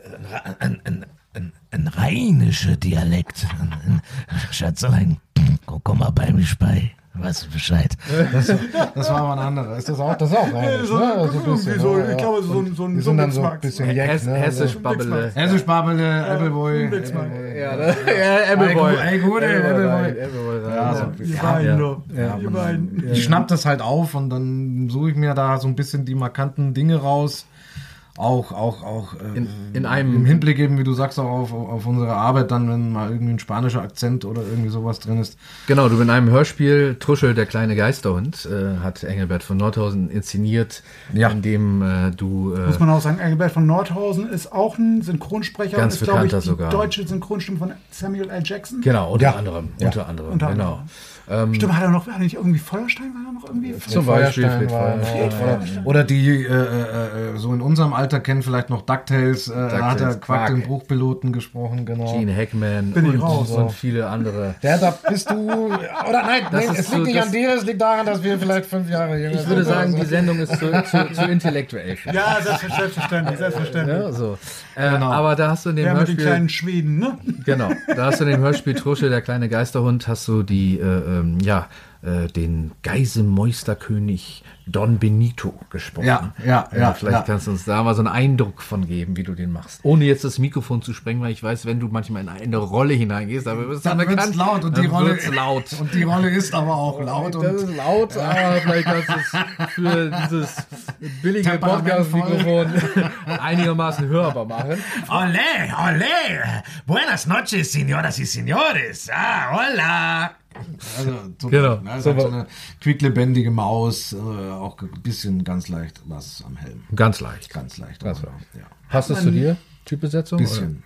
Ein, ein, ein, ein rheinischer Dialekt. Ein, ein, Schatzelein, komm, komm mal bei mich bei. Weißt du Bescheid? Das, das war aber ein anderer. Ist das auch, das ist auch rheinisch, so- ne? So ein irgendwie bisschen, so, ne? ich glaube, so ein- so ein- Die so ein sind dann so ein Mixmax. bisschen Jack, Hess, ne? Hessisch Babbele. Hessisch Babbele, Appleboy. Mixmax. Ja, ne? Ja, Appleboy. Ey, gut, ey, Appleboy. Appleboy. Ja, so. Ihr Ja, beiden, ja. nur. Ja, Ihr man- beiden. Ich schnapp das halt auf und dann suche ich mir da so ein bisschen die markanten Dinge raus. Auch, auch, auch äh, In- in einem- im Hinblick eben, wie du sagst, auch auf, auf unsere Arbeit, dann, wenn mal irgendwie ein spanischer Akzent oder irgendwie sowas drin ist. Genau, du in einem Hörspiel Truschel, der kleine Geisterhund, äh, hat Engelbert von Nordhausen inszeniert, Ja. in dem äh, du äh, Muss man auch sagen, Engelbert von Nordhausen ist auch ein Synchronsprecher. Ganz ist, glaube ich, bekannter die sogar. deutsche Synchronstimme von Samuel L. Jackson. genau, unter Ja. anderem, Ja. unter anderem, Unter genau. anderem. Stimmt, hat er noch, hat er nicht irgendwie Feuerstein, war er noch irgendwie? Zum Beispiel Feuerstein Fred war, Feuerstein. oder, oder die äh, äh, äh, so in unserem Alter kennen vielleicht noch DuckTales, äh, da hat er DuckTales, Quack den Quack. Bruchpiloten gesprochen, genau. Gene Hackman Bin ich und, raus. und viele andere. Der, da bist du, oder nein, Das nein ist es so- liegt nicht das- an dir, es liegt daran, dass wir vielleicht fünf Jahre jünger sind. Ich würde sagen, oder die so. Sendung ist zu, zu, zu intellektuell. für dich. Ja, selbstverständlich, selbstverständlich. Ja, so. Äh, Genau. Aber da hast du in dem Der mit den Hörspiel, kleinen Schweden, ne? genau, da hast du in dem Hörspiel Trusche, der kleine Geisterhund, hast du die, äh, ähm, ja, äh, den Geisemeisterkönig Don Benito gesprochen. Ja, ja, ja, Vielleicht ja. kannst du uns da mal so einen Eindruck von geben, wie du den machst. Ohne jetzt das Mikrofon zu sprengen, weil ich weiß, wenn du manchmal in eine Rolle hineingehst, aber wirst du Dann wird's laut und die dann Rolle wird's laut. Und die Rolle ist aber auch laut Das und ist laut, aber vielleicht kannst du es für dieses billige Temperamentvoll. Podcast-Mikrofon einigermaßen hörbar machen. Olé, olé. Buenas noches, señoras y señores. Ah, hola. also so, Genau. ne, So so, so wa- eine quicklebendige Maus, äh, auch ein bisschen ganz leicht was am Helm. Ganz leicht. Ganz leicht. Ganz aber, leicht. ja. Passt das zu dir? Typbesetzung? Bisschen.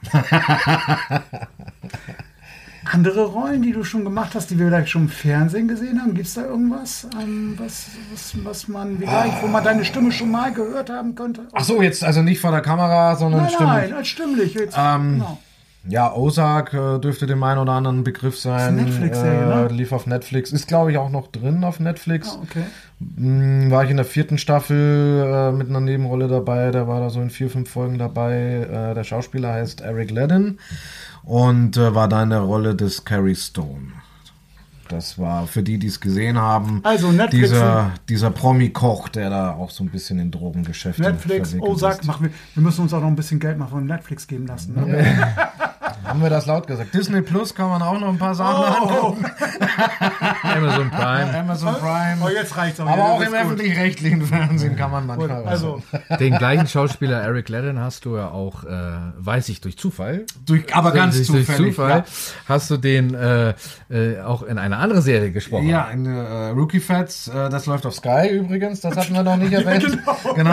Andere Rollen, die du schon gemacht hast, die wir vielleicht schon im Fernsehen gesehen haben, gibt es da irgendwas, ähm, was, was, was man vielleicht, wo man deine Stimme schon mal gehört haben könnte? Ach so, jetzt also nicht vor der Kamera, sondern nein, stimmlich. nein, als stimmlich. Jetzt, Ähm, genau. Ja, Ozark äh, dürfte dem einen oder anderen ein Begriff sein. Das ist eine Netflix-Serie, äh, ne? Lief auf Netflix. Ist, glaube ich, auch noch drin auf Netflix. Ah, okay. Mm, War ich in der vierten Staffel äh, mit einer Nebenrolle dabei. Der war da so in vier, fünf Folgen dabei. Äh, der Schauspieler heißt Eric Ledden und äh, war da in der Rolle des Carrie Stone. Das war für die, die es gesehen haben, Also Netflix dieser, dieser Promi-Koch, der da auch so ein bisschen in Drogengeschäfte Netflix, verwickelt Ozark, ist. machen wir, wir müssen uns auch noch ein bisschen Geld mal von Netflix geben lassen. Ne? Haben wir das laut gesagt? Disney Plus kann man auch noch ein paar Sachen angucken. Amazon Prime. Amazon Prime. Oh, jetzt reicht's aber. Aber Ja, auch das im ist gut. öffentlich-rechtlichen Fernsehen kann man manchmal was. Also, Den gleichen Schauspieler Eric Gladden hast du ja auch, äh, weiß ich, durch Zufall. Durch, aber ganz durch, zufällig. Durch Zufall hast du den äh, äh, auch in eine andere Serie gesprochen. Ja, in äh, Rookie Fats, äh, das läuft auf Sky übrigens, das hatten wir noch nicht erwähnt. Genau.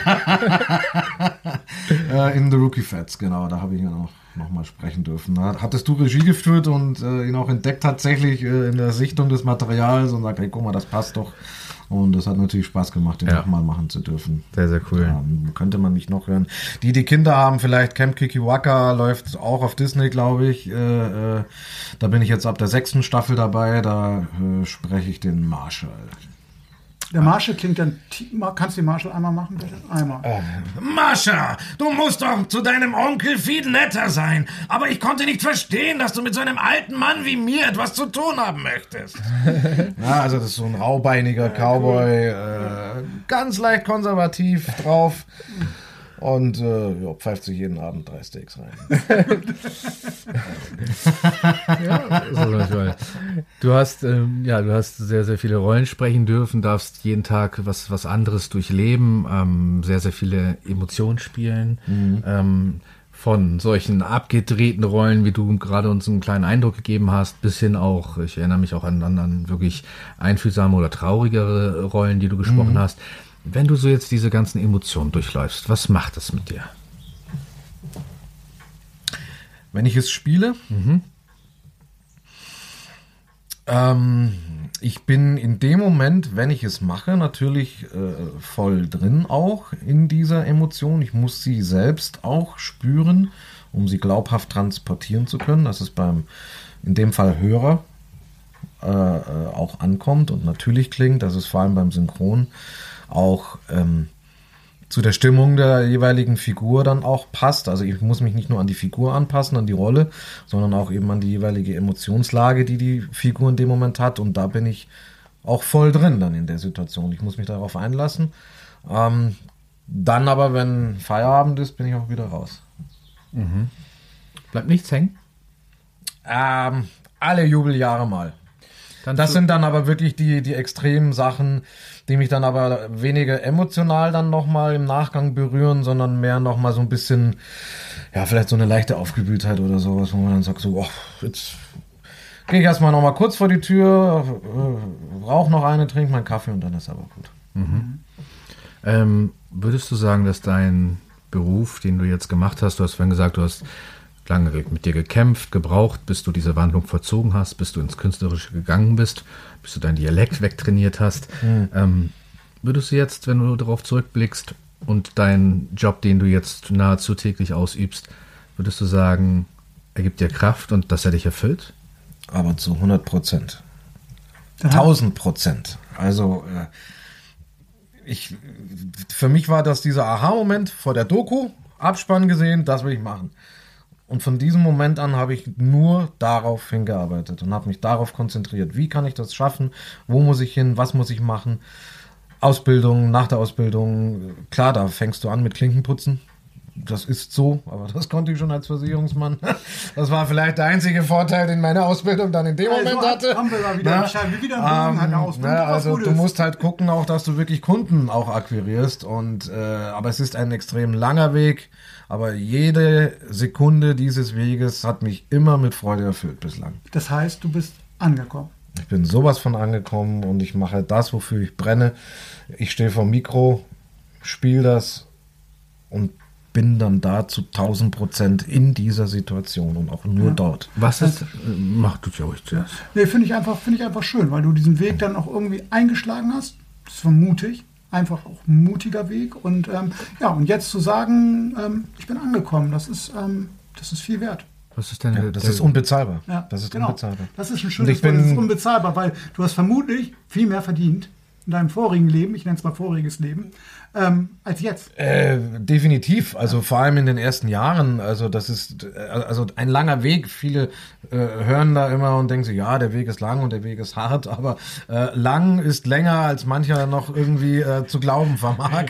äh, in The Rookie Fats, genau, da habe ich ja noch, noch mal sprechen dürfen. Da hattest du Regie geführt und äh, ihn auch entdeckt tatsächlich äh, in der Sichtung des Materials und sagt, hey, guck mal, das passt doch. Und das hat natürlich Spaß gemacht, den Ja. nochmal machen zu dürfen. Sehr, sehr cool. Ja, könnte man nicht noch hören. Die, die Kinder haben, vielleicht Camp Kikiwaka läuft auch auf Disney, glaube ich. Äh, äh, da bin ich jetzt ab der sechsten Staffel dabei. Da äh, spreche ich den Marshall. der Marshall klingt dann. Kannst du den Marshall einmal machen, bitte? Einmal. Mascha, du musst doch zu deinem Onkel viel netter sein. Aber ich konnte nicht verstehen, dass du mit so einem alten Mann wie mir etwas zu tun haben möchtest. Ja, also das ist so ein raubeiniger Cowboy, äh, ganz leicht konservativ drauf und äh, ja, pfeift sich jeden Abend drei Steaks rein. Ja, so manchmal. Du hast, ähm, ja, du hast sehr, sehr viele Rollen sprechen dürfen, darfst jeden Tag was, was anderes durchleben, ähm, sehr, sehr viele Emotionen spielen. Ähm, von solchen abgedrehten Rollen, wie du gerade uns einen kleinen Eindruck gegeben hast, bis hin auch, ich erinnere mich auch an, an, an wirklich einfühlsame oder traurigere Rollen, die du gesprochen hast. Wenn du so jetzt diese ganzen Emotionen durchläufst, was macht das mit dir? Wenn ich es spiele, ähm, ich bin in dem Moment, wenn ich es mache, natürlich äh, voll drin auch in dieser Emotion. Ich muss sie selbst auch spüren, um sie glaubhaft transportieren zu können. Das ist beim, in dem Fall Hörer, äh, äh, auch ankommt und natürlich klingt. Das ist vor allem beim Synchron auch ähm, zu der Stimmung der jeweiligen Figur dann auch passt. Also ich muss mich nicht nur an die Figur anpassen, an die Rolle, sondern auch eben an die jeweilige Emotionslage, die die Figur in dem Moment hat. Und da bin ich auch voll drin dann in der Situation. Ich muss mich darauf einlassen. Ähm, dann aber, wenn Feierabend ist, bin ich auch wieder raus. Bleibt nichts hängen? Ähm, alle Jubeljahre mal. Dann Das zu- sind dann aber wirklich die, die extremen Sachen, die mich dann aber weniger emotional dann nochmal im Nachgang berühren, sondern mehr nochmal so ein bisschen, ja, vielleicht so eine leichte Aufgewühltheit oder sowas, wo man dann sagt so, oh, jetzt gehe ich erstmal nochmal kurz vor die Tür, äh, rauch noch eine, trink meinen Kaffee und dann ist aber gut. Ähm, würdest du sagen, dass dein Beruf, den du jetzt gemacht hast, du hast vorhin gesagt, du hast lange mit dir gekämpft, gebraucht, bis du diese Wandlung vollzogen hast, bis du ins Künstlerische gegangen bist, bis du deinen Dialekt wegtrainiert hast. Ähm, würdest du jetzt, wenn du darauf zurückblickst und deinen Job, den du jetzt nahezu täglich ausübst, würdest du sagen, er gibt dir Kraft und dass er dich erfüllt? Aber zu hundert Prozent. Dann tausend Prozent. Also, äh, ich, für mich war das dieser Aha-Moment vor der Doku, Abspann gesehen, das will ich machen. Und von diesem Moment an habe ich nur darauf hingearbeitet und habe mich darauf konzentriert. Wie kann ich das schaffen? Wo muss ich hin? Was muss ich machen? Ausbildung, nach der Ausbildung, klar, da fängst du an mit Klinkenputzen. Das ist so, aber das konnte ich schon als Versicherungsmann. Das war vielleicht der einzige Vorteil, den meine Ausbildung dann in dem Also Moment hatte. haben wir da wieder Na, die Scheibe wieder bogen, ähm, hat eine Ausbildung, na, was also gut du ist. musst halt gucken auch, dass du wirklich Kunden auch akquirierst. Und äh, aber es ist ein extrem langer Weg. Aber jede Sekunde dieses Weges hat mich immer mit Freude erfüllt bislang. Das heißt, du bist angekommen. Ich bin sowas von angekommen und ich mache das, wofür ich brenne. Ich stehe vor dem Mikro, spiele das und bin dann da zu tausend Prozent in dieser Situation und auch nur dort. Was ist, äh, mach du ja ruhig zuerst. Nee, finde ich einfach, finde ich einfach schön, weil du diesen Weg dann auch irgendwie eingeschlagen hast. Das war mutig. Einfach auch ein mutiger Weg. Und ähm, ja, und jetzt zu sagen, ähm, ich bin angekommen, das ist, ähm, das ist viel wert. Was ist denn Ja, der- das der- ist unbezahlbar. Ja, Das ist genau. unbezahlbar. Das ist ein Und schönes ich bin- Wort, das ist unbezahlbar, weil du hast vermutlich viel mehr verdient in deinem vorigen Leben, ich nenne es mal voriges Leben, ähm, als jetzt? Äh, definitiv. Also vor allem in den ersten Jahren. Also das ist äh, also ein langer Weg. Viele äh, hören da immer und denken sich, ja, der Weg ist lang und der Weg ist hart. Aber äh, lang ist länger, als mancher noch irgendwie äh, zu glauben vermag.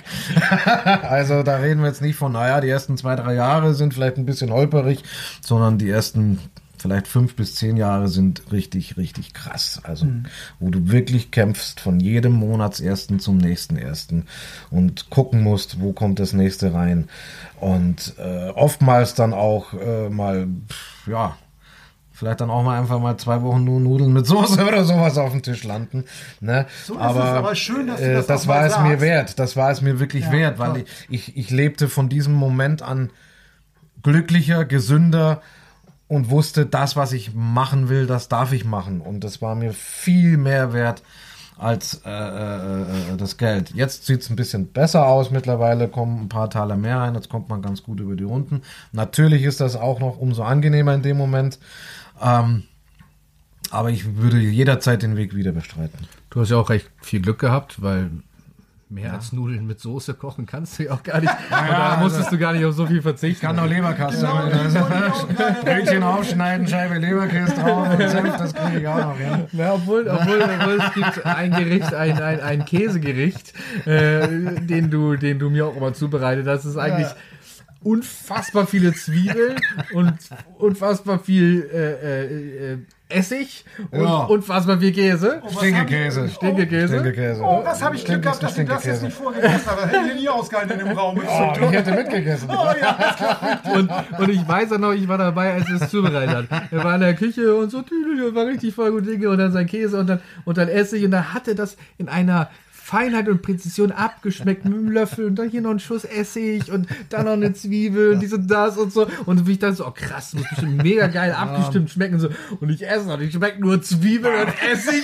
Also da reden wir jetzt nicht von, naja, die ersten zwei, drei Jahre sind vielleicht ein bisschen holperig, sondern die ersten vielleicht fünf bis zehn Jahre sind richtig, richtig krass. Also, mhm. wo du wirklich kämpfst von jedem Monatsersten zum nächsten Ersten und gucken musst, wo kommt das nächste rein. Und äh, oftmals dann auch äh, mal, pff, ja, vielleicht dann auch mal einfach mal zwei Wochen nur Nudeln mit Soße oder sowas auf dem Tisch landen. Ne? So ist aber, es, aber schön, dass du das, äh, das auch war mal es sagst. mir wert. Das war es mir wirklich Ja, wert, weil klar. ich, ich, ich lebte von diesem Moment an glücklicher, gesünder und wusste, das, was ich machen will, das darf ich machen. Und das war mir viel mehr wert als äh, äh, äh, das Geld. Jetzt sieht es ein bisschen besser aus. Mittlerweile kommen ein paar Taler mehr rein. Jetzt kommt man ganz gut über die Runden. Natürlich ist das auch noch umso angenehmer in dem Moment. Ähm, aber ich würde jederzeit den Weg wieder bestreiten. Du hast ja auch recht viel Glück gehabt, weil mehr als Nudeln mit Soße kochen kannst du ja auch gar nicht. Und da musstest du gar nicht auf so viel verzichten. Kann doch Leberkasten. Genau, das wollte ich auch gerade Brötchen aufschneiden, Scheibe Leberkäse drauf und Senf, das kriege ich auch noch hin. Ja, obwohl, obwohl, obwohl es gibt ein Gericht, ein, ein, ein Käsegericht, äh, den du, den du mir auch immer zubereitet hast. Das ist eigentlich unfassbar viele Zwiebeln und unfassbar viel äh, äh, äh, Essig und Ja. unfassbar viel Käse. Stinkekäse. Stinkekäse. Stinkekäse. Oh, was habe ich Glück gehabt, dass du das jetzt nicht vorgegessen hast. Das hätte ich nie ausgehalten in dem Raum. Oh, ich hätte mitgegessen. Oh, ja, das klappt. Und, und ich weiß auch noch, ich war dabei, als er es zubereitet hat. Er war in der Küche und so, tüdelü, war richtig voll gut Dinge und dann sein Käse und dann, und dann Essig und dann hat er das in einer Feinheit und Präzision abgeschmeckt mit einem Löffel und dann hier noch ein Schuss Essig und dann noch eine Zwiebel und dies und das und so. Und wie ich dann so, oh krass, muss bestimmt mega geil abgestimmt schmecken und so. Und ich esse noch, ich schmecke nur Zwiebel und Essig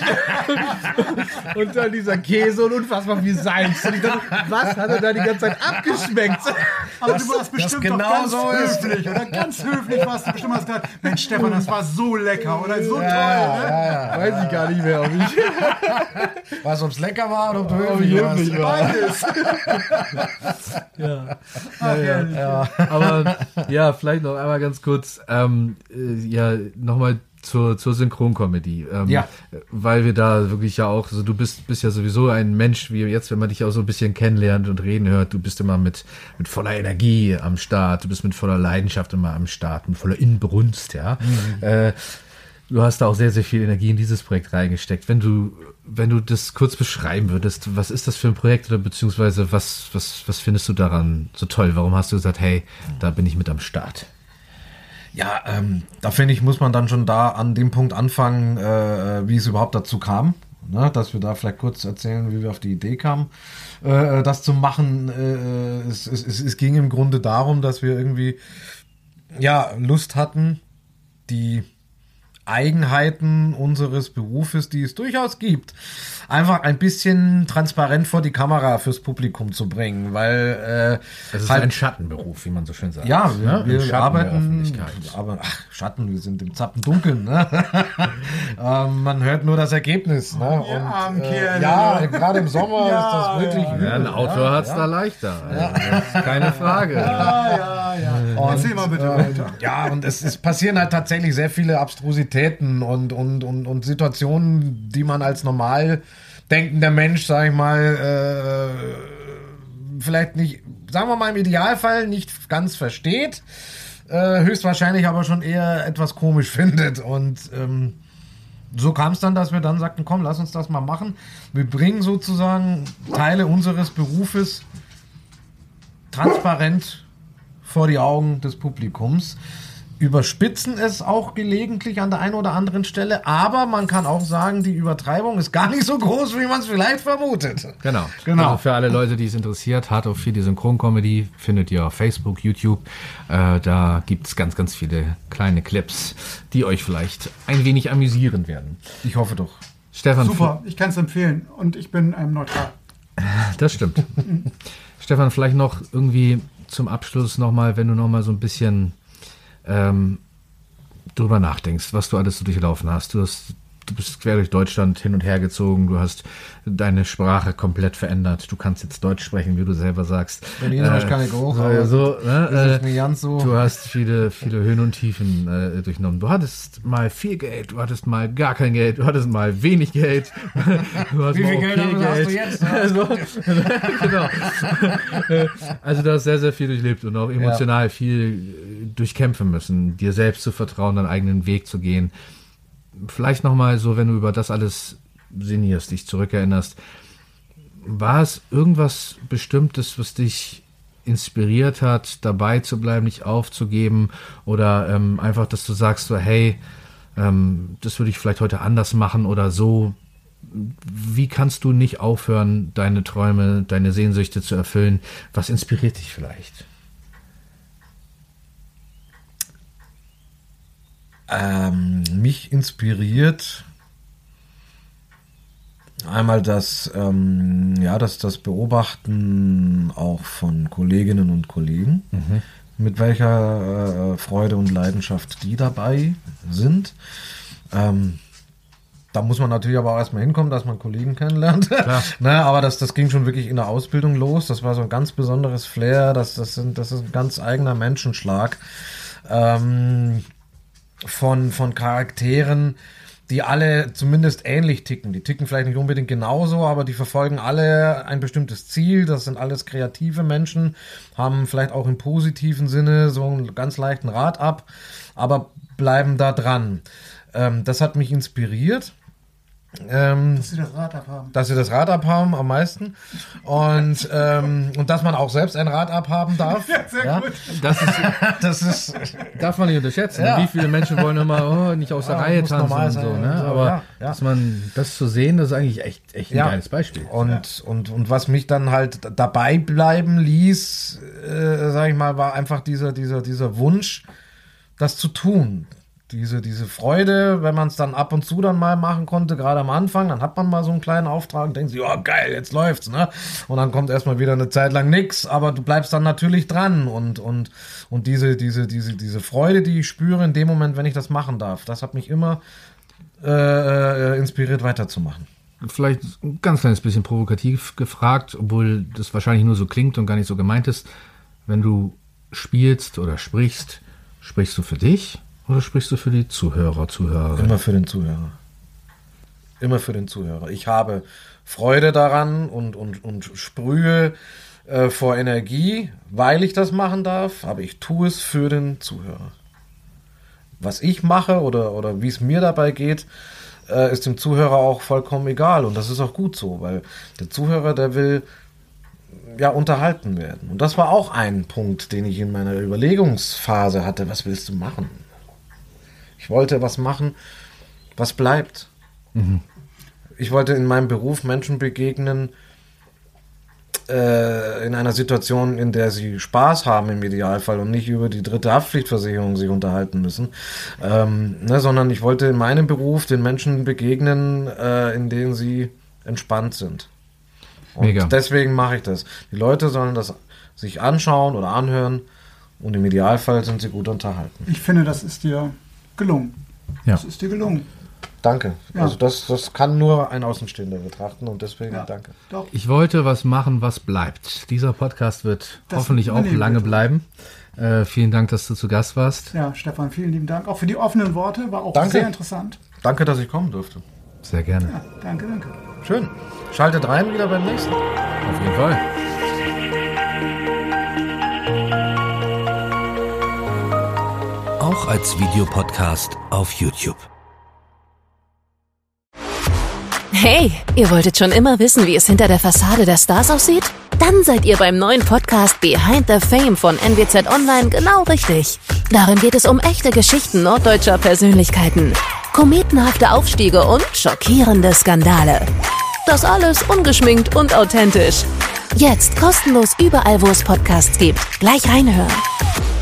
und dann dieser Käse und unfassbar viel Salz. Und ich dachte, was hat er da die ganze Zeit abgeschmeckt? Aber du warst bestimmt genau doch ganz so ist. höflich, oder? Ganz höflich warst du bestimmt. Hast gesagt, Mensch, Stefan, das war so lecker oder so toll. Ne? Weiß ich gar nicht mehr, ob ich... Was, ob es lecker war oder ob du Ob ich höflich war. Beides. Ja. Ach, Ja, ja. Aber ja, vielleicht noch einmal ganz kurz, ähm, äh, ja, nochmal zur, zur Synchronkomödie. Ähm, Ja. Weil wir da wirklich ja auch, also du bist, bist ja sowieso ein Mensch, wie jetzt, wenn man dich auch so ein bisschen kennenlernt und reden hört, du bist immer mit, mit voller Energie am Start, du bist mit voller Leidenschaft immer am Start, mit voller Inbrunst, ja. Mhm. Äh, Du hast da auch sehr, sehr viel Energie in dieses Projekt reingesteckt. Wenn du, wenn du das kurz beschreiben würdest, was ist das für ein Projekt oder beziehungsweise was, was, was findest du daran so toll? Warum hast du gesagt, hey, da bin ich mit am Start? Ja, ähm, da finde ich, muss man dann schon da an dem Punkt anfangen, äh, wie es überhaupt dazu kam. Ne, dass wir da vielleicht kurz erzählen, wie wir auf die Idee kamen, äh, das zu machen. Äh, es, es, es, es ging im Grunde darum, dass wir irgendwie ja Lust hatten, die Eigenheiten unseres Berufes, die es durchaus gibt, einfach ein bisschen transparent vor die Kamera fürs Publikum zu bringen, weil äh, Es ist halt, ein Schattenberuf, wie man so schön sagt. ja, wir, Ne? Im wir Schatten der arbeiten, Öffentlichkeit. aber ach, Schatten, wir sind im Zappendunkeln, ne? ähm, man hört nur das Ergebnis, ne? Ihr Und, armen äh, Kerle, ja, ne? gerade im Sommer Ja, ist das wirklich ja. übel, Ja, ein Autor ja, hat's ja. da leichter. Also, das ist keine Frage. Ja, ja, ja. Erzähl mal bitte äh, weiter. Ja, und es, es passieren halt tatsächlich sehr viele Abstrusitäten und, und, und, und Situationen, die man als normal denkender Mensch, sag ich mal, äh, vielleicht nicht, sagen wir mal im Idealfall nicht ganz versteht, äh, höchstwahrscheinlich aber schon eher etwas komisch findet. Und ähm, so kam es dann, dass wir dann sagten, komm, lass uns das mal machen. Wir bringen sozusagen Teile unseres Berufes transparent vor die Augen des Publikums, überspitzen es auch gelegentlich an der einen oder anderen Stelle, aber man kann auch sagen, die Übertreibung ist gar nicht so groß, wie man es vielleicht vermutet. Genau. Genau. Also für alle Leute, die es interessiert, Hard auf vier, die Synchroncomedy, findet ihr auf Facebook, YouTube. Äh, da gibt es ganz, ganz viele kleine Clips, die euch vielleicht ein wenig amüsieren werden. Ich hoffe doch. Stefan, Super, ich kann es empfehlen. Und ich bin ähm, neutral. das stimmt. Stefan, vielleicht noch irgendwie zum Abschluss nochmal, wenn du nochmal so ein bisschen ähm, drüber nachdenkst, was du alles so durchlaufen hast. Du hast du bist quer durch Deutschland hin und her gezogen, du hast deine Sprache komplett verändert. Du kannst jetzt Deutsch sprechen, wie du selber sagst. Berlin äh, kann ich auch, so, so, ne, das ist äh, mir ganz so. Du hast viele, viele Höhen und Tiefen äh, durchnommen. Du hattest mal viel Geld, du hattest mal gar kein Geld, du hattest mal wenig Geld. Du hast Wie mal viel okay Geld hast du Geld. jetzt? Also, genau. Also du hast sehr, sehr viel durchlebt und auch emotional ja. viel durchkämpfen müssen, dir selbst zu vertrauen, deinen eigenen Weg zu gehen. Vielleicht nochmal so, wenn du über das alles sinnierst, dich zurückerinnerst, war es irgendwas Bestimmtes, was dich inspiriert hat, dabei zu bleiben, nicht aufzugeben oder ähm, einfach, dass du sagst so, hey, ähm, das würde ich vielleicht heute anders machen oder so. Wie kannst du nicht aufhören, deine Träume, deine Sehnsüchte zu erfüllen? Was inspiriert dich vielleicht? Ähm, mich inspiriert einmal das, ähm, ja, das, das Beobachten auch von Kolleginnen und Kollegen, mhm. mit welcher äh, Freude und Leidenschaft die dabei sind. Ähm, da muss man natürlich aber auch erstmal hinkommen, dass man Kollegen kennenlernt. Ne, aber das, das ging schon wirklich in der Ausbildung los. Das war so ein ganz besonderes Flair. Das, das, sind, das ist ein ganz eigener Menschenschlag. Ähm, von, von Charakteren, die alle zumindest ähnlich ticken. Die ticken vielleicht nicht unbedingt genauso, aber die verfolgen alle ein bestimmtes Ziel. Das sind alles kreative Menschen, haben vielleicht auch im positiven Sinne so einen ganz leichten Rad ab, aber bleiben da dran. Ähm, das hat mich inspiriert. Ähm, dass sie das Rad abhaben. Dass sie das Rad abhaben am meisten. Und, ähm, und dass man auch selbst ein Rad abhaben darf. Ja, sehr ja. gut. Das ist, das ist darf man nicht unterschätzen. Ja. Wie viele Menschen wollen immer oh, nicht aus der Ja, Reihe muss tanzen normal und sein so. und Ne? so, Aber ja, ja. dass man das zu sehen, das ist eigentlich echt, echt ein Ja. geiles Beispiel. Und, ja. und, und was mich dann halt dabei bleiben ließ, äh, sag ich mal, war einfach dieser, dieser, dieser Wunsch, das zu tun. Diese, diese Freude, wenn man es dann ab und zu dann mal machen konnte, gerade am Anfang, dann hat man mal so einen kleinen Auftrag und denkt sich, oh geil, jetzt läuft's, ne? Und dann kommt erstmal wieder eine Zeit lang nix, aber du bleibst dann natürlich dran und, und, und diese, diese, diese, diese Freude, die ich spüre in dem Moment, wenn ich das machen darf, das hat mich immer äh, inspiriert, weiterzumachen. Vielleicht ein ganz kleines bisschen provokativ gefragt, obwohl das wahrscheinlich nur so klingt und gar nicht so gemeint ist. Wenn du spielst oder sprichst, sprichst du für dich? Oder sprichst du für die Zuhörer, Zuhörerinnen? Immer für den Zuhörer. Immer für den Zuhörer. Ich habe Freude daran und, und, und sprühe äh, vor Energie, weil ich das machen darf, aber ich tue es für den Zuhörer. Was ich mache oder, oder wie es mir dabei geht, äh, ist dem Zuhörer auch vollkommen egal. Und das ist auch gut so, weil der Zuhörer, der will ja unterhalten werden. Und das war auch ein Punkt, den ich in meiner Überlegungsphase hatte. Was willst du machen? Ich wollte was machen, was bleibt. Mhm. Ich wollte in meinem Beruf Menschen begegnen, äh, in einer Situation, in der sie Spaß haben im Idealfall und nicht über die dritte Haftpflichtversicherung sich unterhalten müssen, ähm, ne, sondern ich wollte in meinem Beruf den Menschen begegnen, äh, in denen sie entspannt sind. Und Mega. Deswegen mache ich das. Die Leute sollen das sich anschauen oder anhören und im Idealfall sind sie gut unterhalten. Ich finde, das ist dir gelungen. Ja. Das ist dir gelungen. Danke. Ja. Also das, das kann nur ein Außenstehender betrachten und deswegen Ja, danke. Doch. Ich wollte was machen, was bleibt. Dieser Podcast wird Das hoffentlich auch lange wird. bleiben. Äh, vielen Dank, dass du zu Gast warst. Ja, Stefan, vielen lieben Dank. Auch für die offenen Worte, war auch Danke. sehr interessant. Danke, dass ich kommen durfte. Sehr gerne. Ja, danke, danke. Schön. Schaltet rein wieder beim nächsten. Auf jeden Fall. Auch als Videopodcast auf YouTube. Hey, ihr wolltet schon immer wissen, wie es hinter der Fassade der Stars aussieht? Dann seid ihr beim neuen Podcast Behind the Fame von N W Z Online genau richtig. Darin geht es um echte Geschichten norddeutscher Persönlichkeiten, kometenhafte Aufstiege und schockierende Skandale. Das alles ungeschminkt und authentisch. Jetzt kostenlos überall, wo es Podcasts gibt. Gleich reinhören.